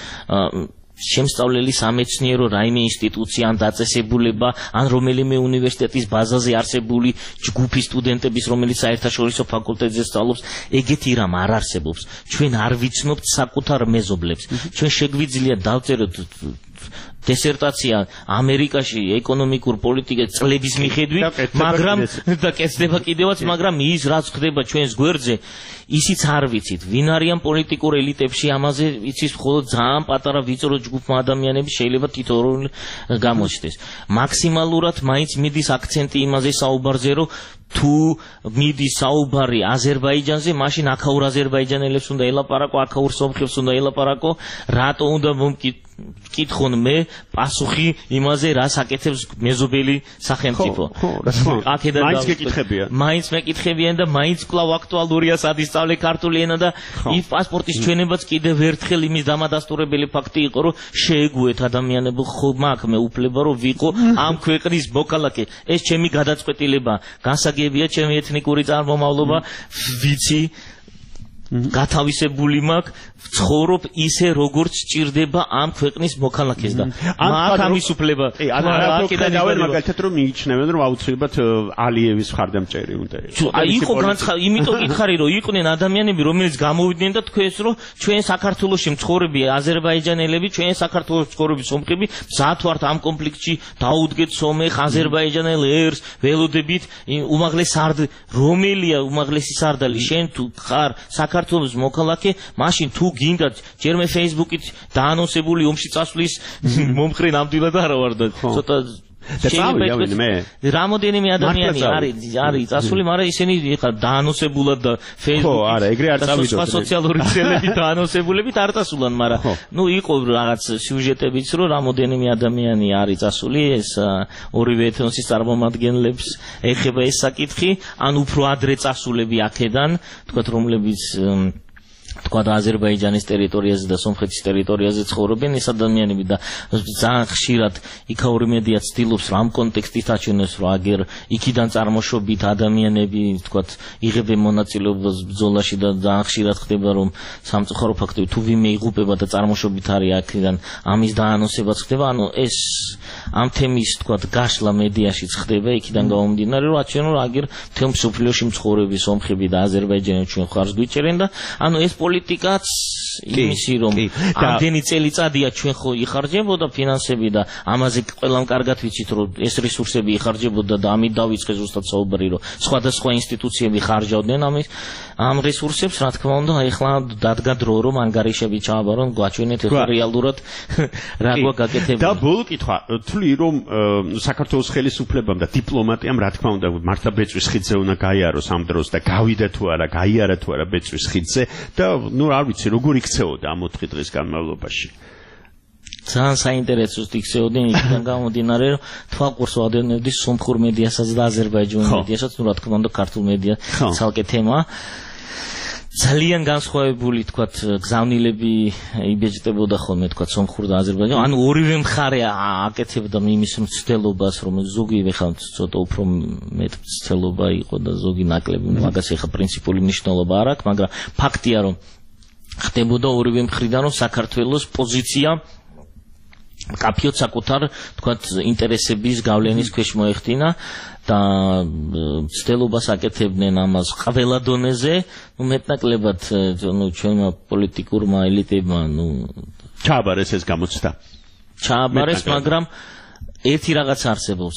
შემსწავლელი სამეცნიერო რაიმე ინსტიტუცია ან დაწესებულება ან რომელიმე უნივერსიტეტის ბაზაზე არსებული ჯგუფი სტუდენტების, რომელიც საერთაშორისო ფაკულტეტზე სწავლობს, ეგეთი რამ არ არსებობს. ჩვენ არ ვიცნობთ საკუთარ მეზობლებს. ჩვენ შეგვიძლია დავწეროთ დისერტაცია ამერიკაში ეკონომიკურ პოლიტიკას წლების მიხედვით, მაგრამ და კეთდება კიდევაც, მაგრამ ის რაც ხდება ჩვენს გვერდზე, ისიც არ ვიცით. ვინ არიან პოლიტიკურ ელიტებში, ამაზე იცის მხოლოდ ძალიან პატარა ვიწრო ჯგუფმა ადამიანები, შეიძლება თითოეული გამოჩნდეს. მაქსიმალურად მაინც მიდის აქცენტი იმაზე საუბარზე, რომ თუ მიდის საუბარი აზერბაიჯანზე, მაშინ აქაურ აზერბაიჯანელებს უნდა ელაპარაკო, აქაურ სომხებს უნდა ელაპარაკო, რატო უნდა კითხონ მე პასუხი იმაზე, რას აკეთებს მეზობელი სახელმწიფო. მაინც გეკითხებიან. მაინც მეკითხებიან და მაინც კვლავ აქტუალურია სად ისწავლე ქართული ენა და ის პასპორტის ჩვენებაც კიდევ ერთხელ იმის დამადასტურებელი ფაქტი იყო, რომ შეეგუეთ ადამიანებო, ხო მაქვს მე უფლება რომ ვიყო ამ ქვეყნის მოქალაქე. ეს ჩემი გადაწყვეტილება, განსაგებია ჩემი ეთნიკური წარმომავლობა, ვიცი გათავისებული მაქვს, ცხოვრობ ისე როგორც სჭირდება ამ ქვეყნის მოქალაქეს და მაგ ამის უფლება. მაგალითად რომ მიიჩნევენ რომ აუცილებლად ალიევის მხარდამჭერი უნდა იყო იმიტომ გითხარი რომ იყვნენ ადამიანები რომელიც გამოვიდნენ და თქვენს რომ ჩვენ საქართველოში მცხოვრები აზერბაიჯანელები, ჩვენ საქართველოში მცხოვრები სომხები მზად ვართ ამ კონფლიქტში დაუდგეთ სომეხ აზერბაიჯანელ ერს ველოდებით უმაღლეს რომელია უმაღლესი სარდალი, შენ თუ ხარ საქართველოს მოქალაქე, მაშინ თუ გინდა ჯერმე Facebook-ით დაანონსებული ომში წასვლის მომხრე ნამდვილად არა ვარ და ცოტა რამოდენიმე ადამიანი არის წასული, მაგრამ ისინი ხა დაანონსებულად და Facebook-ით და სხვა სოციალური ქსელებით დაანონსებულებით არ წასულან, მაგრამ ნუ იყო რაღაც სიუჟეტებიც, რომ რამოდენიმე ადამიანი არის წასული, ეს ორივე ეთნოსის წარმომადგენლებს ეხება ეს საკითხი, ან უფრო ადრე წასულები აქედან, თქვათ რომლებიც თქვათ აზერბაიჯანის ტერიტორიაზე და სომხეთის ტერიტორიაზე ცხოვრობენ ეს ადამიანები და ძალიან ხშირად იქაური მედია ცდილობს რომ ამ კონტექსტით აჩვენოს რომ აგერ იქიდან წარმოშობით ადამიანები თქვათ იღებენ მონაწილეობას ბრძოლაში და ძალიან ხშირად ხდება რომ სამწუხარო ფაქტები თუ ვინმე იღუპება და წარმოშობით არის აქედან ამის დაანონსებაც ხდება, ანუ ეს ამ თემის თქვათ გაშლა მედიაში ხდება იქიდან გამომდინარე რომ აჩვენო რომ აგერ თემ სოფლიოში მცხოვრები სომხები და აზერბაიჯანელი ჩვენ ხარს გვიჭერენ და ანუ ეს პოლიტიკაც იმისი რომ ამდენი წელიწადია ჩვენ ხო იხარჯებოდა ფინანსები და ამაზე ყველამ კარგად ვიცით რომ ეს რესურსები იხარჯებოდა და ამით დავიწყე ზუსტად საუბარი რომ სხვადასხვა ინსტიტუციები ხარჯავდნენ ამ რესურსებს, რა თქმა უნდა, ეხლა დადგა დრო რომ ანგარიშები ჩააბარონ, გვაჩვენეთ ეხლა რეალურად რა გვაკეთებია. და ბოლო კითხვა, თვლი რომ საქართველოს ხელისუფლებამ და დიპლომატიამ რა თქმა უნდა მართლა ბეწვის ხიდზე უნდა გაიაროს ამ დროს და გავიდა თუ არა, გაიარა თუ არა ბეწვის ხიდზე და ნუ არ ვიცი როგორ იქცეოდა ამ 4 დღის განმავლობაში. ძალიან საინტერესო იქცეოდნენ იქიდან გამომდინარე რომ თვალყურს ვადევნებდი სომხურ მედიასაც და აზერბაიჯანულ მედიასაც, ნუ რა თქმა უნდა ქართულ მედია ცალკე თემაა. ძალიან განსხვავებული თქვათ გზავნილები იბეჭდებოდა ხოლმე თქვათ სომხურ და აზერბაიჯანულ, ანუ ორივე მხარე აკეთებდა იმის მცდელობას, რომ ზოგი ხა ცოტა უფრო მეტ მცდელობა იყო და ზოგი ნაკლები, მაგას ეხა პრინციპული მნიშვნელობა არ აქვს, მაგრამ ფაქტია რომ ხდებოდა ორივე მხრიდან რომ საქართველოს პოზიცია კაფიოთ საკუთარ თქვათ ინტერესების გავლენის ქვეშ მოეხდინა და ცდილობას აკეთებდნენ ამას ყველა დონეზე, მეტნაკლებად ჩვენმა პოლიტიკურმა ელიტებმა ჩააბარეს ეს გამოცდა. ჩააბარეს, მაგრამ ერთი რაღაც არსებობს.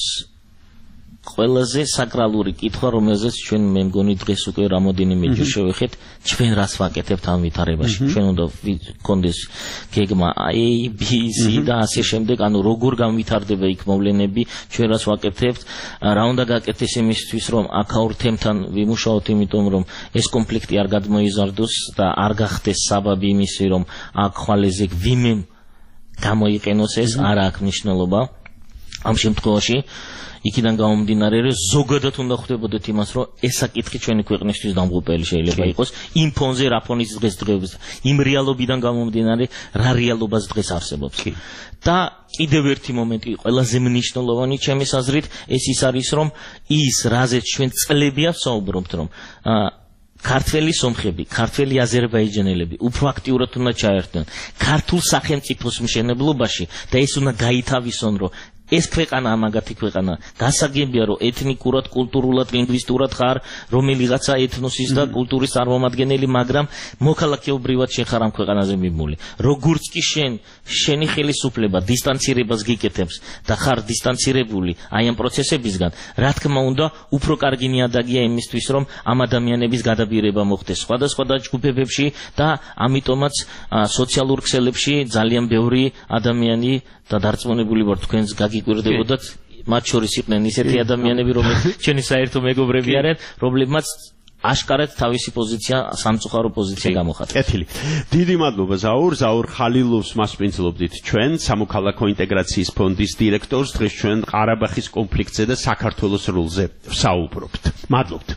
ყველაზე საკრალური კითხვა, რომელზეც ჩვენ მე მგონი დღეს უკვე რამოდენიმე ჯერ შევეხეთ, ჩვენ რას ვაკეთებთ ამ ვითარებაში. ჩვენ უნდა გქონდეს გეგმა A, B, C და ასე შემდეგ, ანუ როგორ განვითარდება იქ მოვლენები, ჩვენ რას ვაკეთებთ, რა უნდა გაკეთდეს იმისთვის, რომ აქაურ თემთან ვიმუშაოთ, იმიტომ რომ ეს კონფლიქტი არ გადმოიზარდოს და არ გახდეს საბაბი იმისი, რომ აქ ხვალეზე ვიმე გამოიყენოს ეს, არ აქვს მნიშვნელობა. ამ შემთხვევაში იქიდან გამომდინარე, რომ ზოგადად უნდა ხვდებოდეთ იმას, რომ ეს საკითხი ჩვენი ქვეყნისთვის დამღუპელი შეიძლება იყოს იმ ფონზე, რა ფონის დღესდღეობის, იმ რეალობიდან გამომდინარე, რა რეალობას დღეს არსებობს. და კიდევ ერთი მომენტი, ყველაზე მნიშვნელოვანი ჩემის აზრით, ეს ის არის, რომ ის, რაზეც ჩვენ წლებია ვსაუბრობთ, რომ ქართველი სომხები, ქართველი აზერბაიჯანელები უფრო აქტიურად უნდა ჩაერთონ ქართულ სახელმწიფოს მშენებლობაში და ეს უნდა გაითავისონ, რომ ეს ქვეყანა ამაგათი ქვეყანა გასაგებია, რომ ეთნიკურად, კულტურულად, ლინგვისტურად ხარ რომელიღაცა ეთნოსის და კულტურის წარმომადგენელი, მაგრამ მოქალაქეობრივად შენ ხარ ამ ქვეყანაზე მიმული. როგორც კი შენი ხელისუფლება დისტანცირებას გიკეთებს და ხარ დისტანცირებული აი ამ პროცესებისგან, რა თქმა უნდა, უფრო კარგი ნიადაგია იმისთვის, რომ ამ ადამიანების გადაბირება მოხდეს სხვადასხვა დაჯგუფებებში და ამიტომაც სოციალურ ქსელებში ძალიან ბევრი ადამიანი და დარწმუნებული ვარ თქვენს გაგიკვირდებოდათ, მათ შორის იყვნენ ისეთი ადამიანები, რომლებიც ჩვენი საერთო მეგობრები არიან, რომლებმაც აშკარად თავისი პოზიცია, სამწუხარო პოზიცია გამოხატეს. კეთილი. დიდი მადლობა ზაურ ხალილოვს მასპინძლობდით ჩვენ, სამოქალაქო ინტეგრაციის ფონდის დირექტორს, დღეს ჩვენ ყარაბაღის კონფლიქტზე და საქართველოს როლზე ვსაუბრობთ. მადლობთ.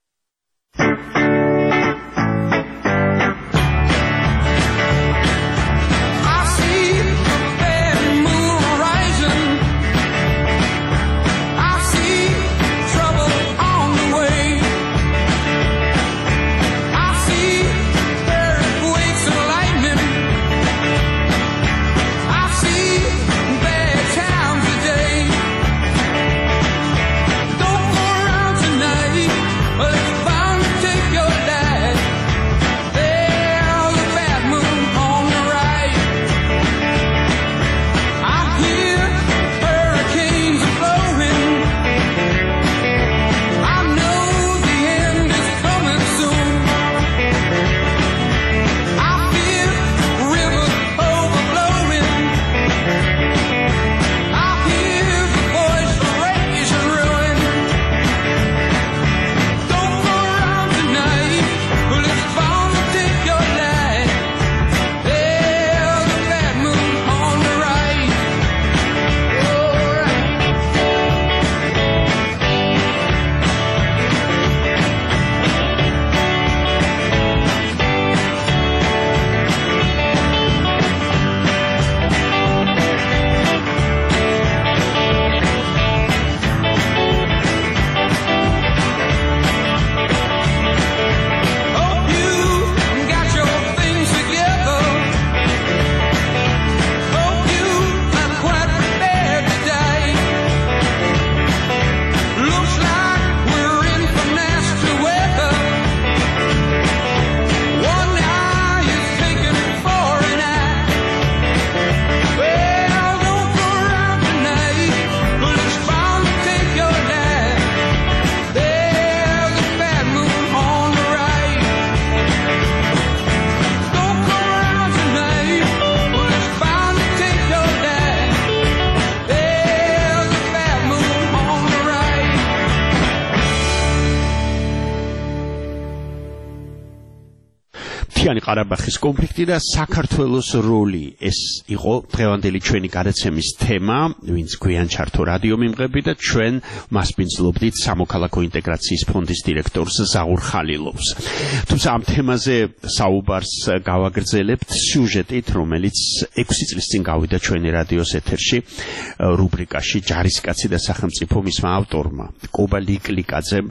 ყარაბაღის კონფლიქტი და საქართველოს როლი, ეს იყო დღევანდელი ჩვენი გადაცემის თემა, ვინც გვიან ჩართო რადიო მიმღები და ჩვენ მასპინძლობდით სამოქალაქო ინტეგრაციის ფონდის დირექტორს ზაურ ხალილოვს. თუმცა ამ თემაზე საუბარს გავაგრძელებთ სიუჟეტით, რომელიც 6 წლის წინ გავიდა ჩვენი რადიოს ეთერში, რუბრიკაში ჯარისკაცი და სახელმწიფო მისმა ავტორმა კობა ლიკლიკაძემ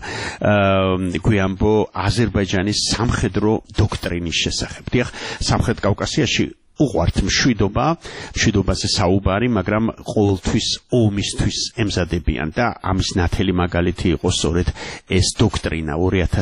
გვიამბო აზერბაიჯანის სამხედრო დოქტრინის შესახებ. სამხედრო კავკასიაში უყვართ მშვიდობაზე საუბარი, მაგრამ ყოველთვის ომისთვის ემზადებიან და ამის ნათელი მაგალითი იყო სწორედ ეს დოქტრინა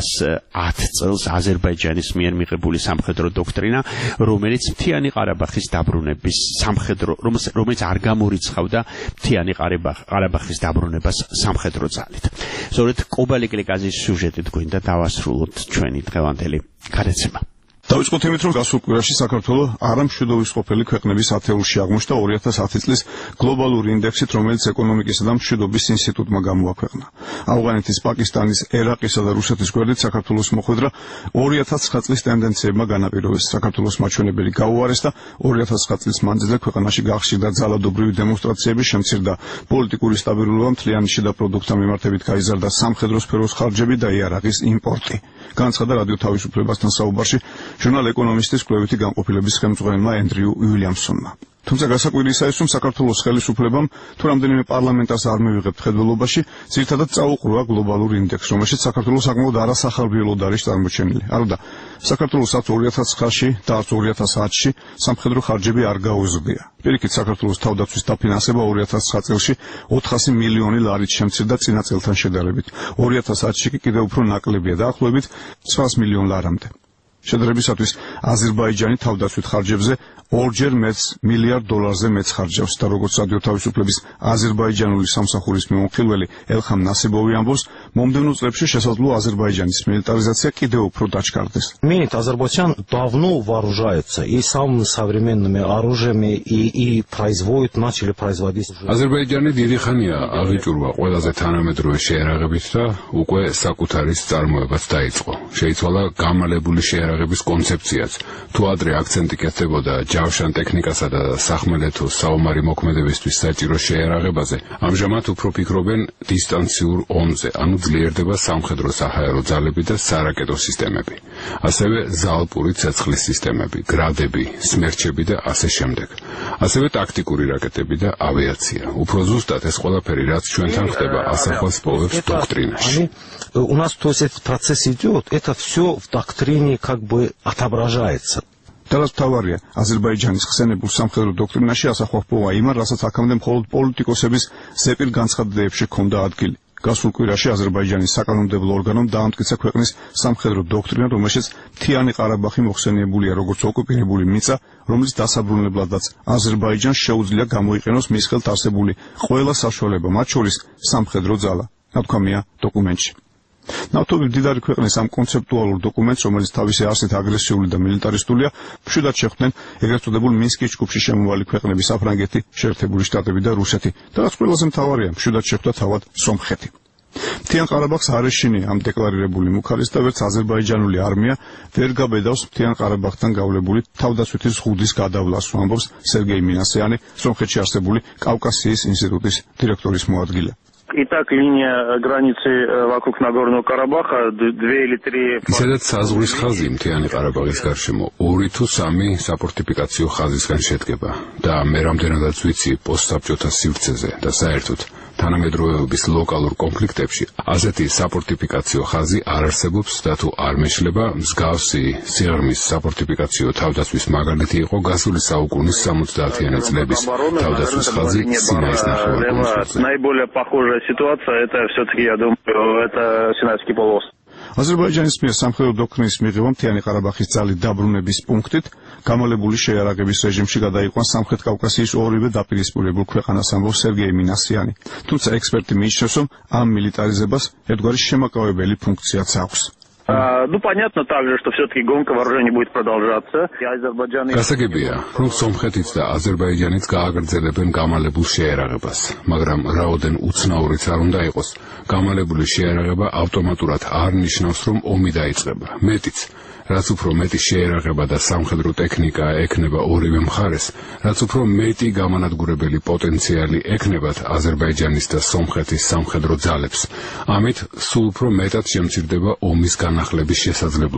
2010 წელს აზერბაიჯანის მიერ მიღებული სამხედრო დოქტრინა, რომელიც მთიანი ყარაბაღის დაბრუნების სამხედრო, რომელიც არ გამორიცხავდა მთიანი ყარაბაღის დაბრუნებას სამხედრო ძალით. სწორედ კობალიკ ლეკაზის სიუჟეტით გვინდა დავასრულოთ ჩვენი დღევანდელი გადაცემა. დავიწყოთ იმით, რომ გასულ კვირაში საქართველოს არამშვიდობის ყოფილი ქვეყნების ათეულში აღმოჩნდა 2010 წლის გლობალური ინდექსით, რომელიც ეკონომიკისა და მშვიდობის ინსტიტუტმა გამოაქვეყნა. ავღანეთის, პაკისტანის, ერაყისა და რუსეთის გვერდით საქართველოს მოხვედრა 2009 წლის ტენდენციებმა განაპირობეს. საქართველოს მაჩვენებელი გაუარეს და 2009 წლის მანძილზე ქვეყანაში გახშირდა ძალადობრივი დემონსტრაციები, შემცირდა პოლიტიკური სტაბილურობა, მთლიანი შიდა პროდუქტთა მიმართებით გაიზარდა სამხედრო სფეროს ხარჯები და იარაღის იმპორტი. განცხადა რადიო თავისუფლებასთან საუბარში ჟურნალ ეკონომისტის კვლევითი განყოფილების ხელმძღვანელმა ენდრიუ უილიამსონმა. თუმცა გასაკვირია ის, რომ საქართველოს ხელისუფლებამ თუ რამდენიმე პარლამენტარს არ მივიღებთ ხედველობაში, ძირითადად წაუყრუა გლობალურ ინდექსს, რომელშიც საქართველოს საკმაოდ არასახარბიელოდ არის წარმოჩენილი. არადა, საქართველოს 2009-ში და 2010-ში სამხედრო ხარჯები არ გაუზრდია. პირიქით, საქართველოს თავდაცვის დაფინანსება 2009 წელში 400 მილიონი ლარით შემცირდა წინა წელთან შედარებით. 2010-ში კი კიდევ უფრო ნაკლებია, დაახლოებით 900 მილიონ ლარამდე. შედარებისათვის აზერბაიჯანი თავდაცვით ხარჯებზე ორჯერ მეც მილიარდ დოლარზე მეც ხარჯავს და როგორც რადიო თავისუფლების აზერბაიჯანული სამსახურის მიმოხილველი ელხამ ნასიბოვი ამბობს, მომდევნო წლებში შესაძლოა აზერбайджаნის милитаризация კიდევ უფრო დაჩქარდეს. Имеет Азербайджан давно вооружается и самыми современными оружиями и производит, начали производить. Азербайджანი დიდი ხანია აღიჭურვა ყველაზე თანამედროვე შეერაღებით და უკვე საკუთარი წარმოებაც დაიწყო. შეიცვალა გამალებული შეერაღების კონცეფციაც. თუ ადრე აქცენტი კეთდებოდა ჯავშან ტექნიკასა და სახმელეთო საომარი მოქმედებისთვის საჭირო შეერაღებაზე, ამჟამად უფრო ფიქრობენ დისტანციურ ომზე, ანუ ძლიერდება სამხედრო საჰაერო ძალები და სარაკეტო სისტემები. ასევე ზალპური ცეცხლის სისტემები, გრადები, სმერჩები და ასე შემდეგ. ასევე ტაქტიკური რაკეტები და ავიაცია. უფრო ზუსტად ეს ყველაფერი, რაც ჩვენთან ხდება, ასახავს პოვებს დოქტრინაში. У нас, то есть, этот процесс идет, это все в доктрине как бы отображается. Teraz თავარია აზერბაიჯანის ხსენებულ სამხედრო დოქტრინაში ასახვა პოვა იმან, რასაც აქამდე მხოლოდ პოლიტიკოსების ზეპირ განცხადებებში ჰქონდა ადგილი. გასულ კვირაში აზერბაიჯანის საკანონმდებლო ორგანომ დაამტკიცა ქვეყნის სამხედრო დოქტრინა, რომელშიც მთიანი ყარაბაღი მოხსენიებულია როგორც ოკუპირებული მიწა, რომლის დასაბრუნებლადაც აზერბაიჯანს შეუძლია გამოიყენოს მის ხელთ არსებული ყველა საშუალება, მათ შორის სამხედრო ძალა. ნათქვამია დოკუმენტში. ნავთობის მდიდარი ქვეყნის ამ კონცეპტუალურ დოკუმენტს, რომელიც თავისი არსით აგრესიული და მილიტარისტულია, მშვიდად შეხვდნენ ეგრეთ წოდებულ მინსკის ჯგუფში შემოვალი ქვეყნები საფრანგეთი, შეერთებული შტატები და რუსეთი. და რაც ყველაზე მთავარია, მშვიდად შეხვდა თავად სომხეთი. მთიან ყარაბაღს არ ეშინია ამ დეკლარირებული მუქარის და ვერც აზერბაიჯანული არმია ვერ გაბედავს მთიან ყარაბაღთან გავლებული თავდაცვითი ზღუდის გადავლას, ამბობს სერგეი მინასიანი, სომხეთში არსებული კავკასიის ინსტიტუტის დირექტორის მოადგილე. Итак, линия границы вокруг Нагорного Карабаха 2 или 3. Ისედაც საზღვრის ხაზი მთიანი ყარაბაღის გარშემო 2 თუ 3 საფორტიფიკაციო ხაზისგან შედგება და მე რამდენადაც ვიცი პოსტსაბჭოთა სივრცეზე და საერთოდ თანამედროვეობის ლოკალურ კონფლიქტებში ასეთი საფორტიფიკაციო ხაზი არ არსებობს და თუ არ მეშლება, მსგავსი სიღრმის საფორტიფიკაციო თავდაცვის მაგალითი იყო გასული საუკუნის 70-იანი წლების თავდაცვის ხაზი სინაის ნახევარკუნძულზე. Наиболее похожая ситуация это все-таки, я думаю, это Синайский полуостров. აზერბაიჯანის მიერ სამხედრო დოქტრინის მიღება მთიანი ყარაბაღის ძალით დაბრუნების პუნქტით გამალებული შეერაღების რეჟიმში გადაიყვანს სამხრეთ კავკასიის ორივე დაპირისპირებულ ქვეყანას, ამბობს სერგეი მინასიანი. თუმცა ექსპერტი მიიჩნევს, რომ ამ მილიტარიზებას ერთგვარი შემაკავებელი ფუნქციაც აქვს. Ну, понятно также, что все-таки гонка вооружений будет продолжаться. გასაგებია, რომ სომხეთიც და აზერბაიჯანიც გააგრძელებენ გამალებულ შეერაღებას, მაგრამ რაოდენ უცნაურიც არ უნდა იყოს, გამალებული შეერაღება ავტომატურად არ ნიშნავს, რომ ომი დაიწყება. მეტიც, რაც უფრო მეტი შეერაღება და სამხედრო ტექნიკა ექნება ორივე მხარეს, რაც უფრო მეტი გამანადგურებელი პოტენციალი ექნებათ აზერბაიჯანის და სომხეთის სამხედრო ძალებს, ამით სულ უფრო მეტად შემცირდება ომის განახლების შესაძლებლობა.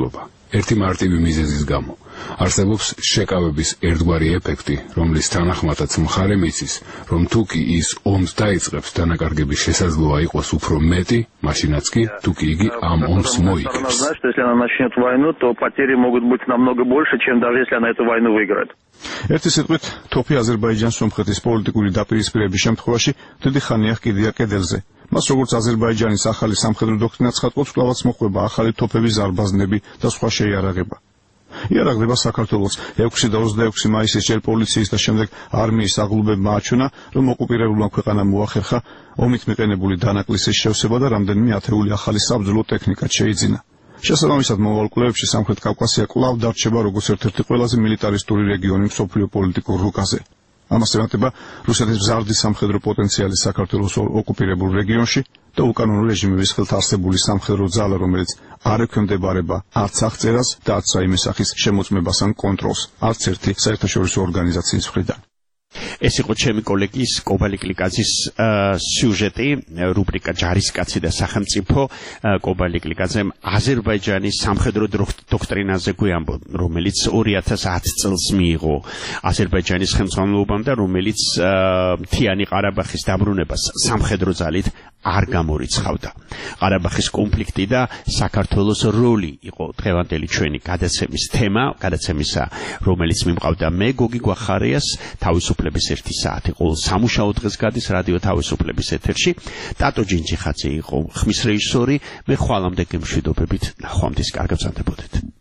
ერთი მარტივი მიზეზის გამო. არსებობს შეკავების ერთგვარი ეფექტი, რომლის თანახმადაც მხარე მიცის, რომ თუ კი ის ომს დაიწყებს, დანაკარგების შესაძლოა იყოს უფრო მეტი, მაშინაც კი თუ კი იგი ამ ომს მოიგებს. Если она начнет войну, то потери могут быть намного больше, чем даже если она эту войну выиграет. ერთი სიტყვით, თოფი აზერბაიჯანს სომხეთის პოლიტიკური დაპირისპირების შემთხვევაში დიდი ხანია კიდია კედელზე. მას როგორც აზერბაიჯანის ახალი სამხედრო დოქტრინაც ხატყობს, კვლავაც მოხვება ახალი თოფების ზარბაზნები და სხვა შეიარაღება. იარაღდება საქართველოს 6 და 26 მაისის ჯერ პოლიციის და შემდეგ არმიის აღლუბებმა აჩვენა, რომ ოკუპირებულმა ქვეყანამ მოახერხა ომით მიყენებული დანაკლისის შევსება და რამდენიმე ათეული ახალი საბრძოლო ტექნიკაც შეიძინა. შესაბამისად, მომავალ კვლევებში სამხრეთ კავკასია კვლავ დარჩება როგორც ერთ-ერთი ყველაზე მილიტარისტური რეგიონი მსოფლიო პოლიტიკურ რუკაზე. ამას ემატება რუსეთის მზარდი სამხედრო პოტენციალი საქართველოს ოკუპირებულ რეგიონში და უკანონო რეჟიმების ხელთ არსებული სამხედრო ძალა, რომელიც არ ექვემდებარება არც აღწერას და არც რაიმე სახის შემოწმებას ან კონტროლს არც ერთი საერთაშორისო ორგანიზაციის მხრიდან. ეს იყო ჩემი კოლეგის კობალი კლიკაძის სიუჟეტი, რუბრიკა ჯარისკაცი და სახელმწიფო. კობალი კლიკაძემ აზერბაიჯანის სამხედრო დოქტრინაზე გვიამბო, რომელიც 2010 წელს მიიღო აზერბაიჯანის ხელმძღვანელობამ და რომელიც მთიანი ყარაბაღის დაბრუნებას სამხედრო ძალით არ გამორიცხავდა. ყარაბაღის კონფლიქტი და საქართველოს როლი იყო დღევანდელი ჩვენი გადაცემის თემა, გადაცემისა, რომელიც მიმყავდა მე გოგი გვახარიას თავისუფლების 1 საათი. ყოველ სამუშაო დღეს გადის რადიო თავისუფლების ეთერში. ტატო ჯინჯიხაძე იყო ხმის რეჟისორი. მე ხვალამდე გემშვიდობებით ნახვამდის კარგად გრძანდებოდეთ.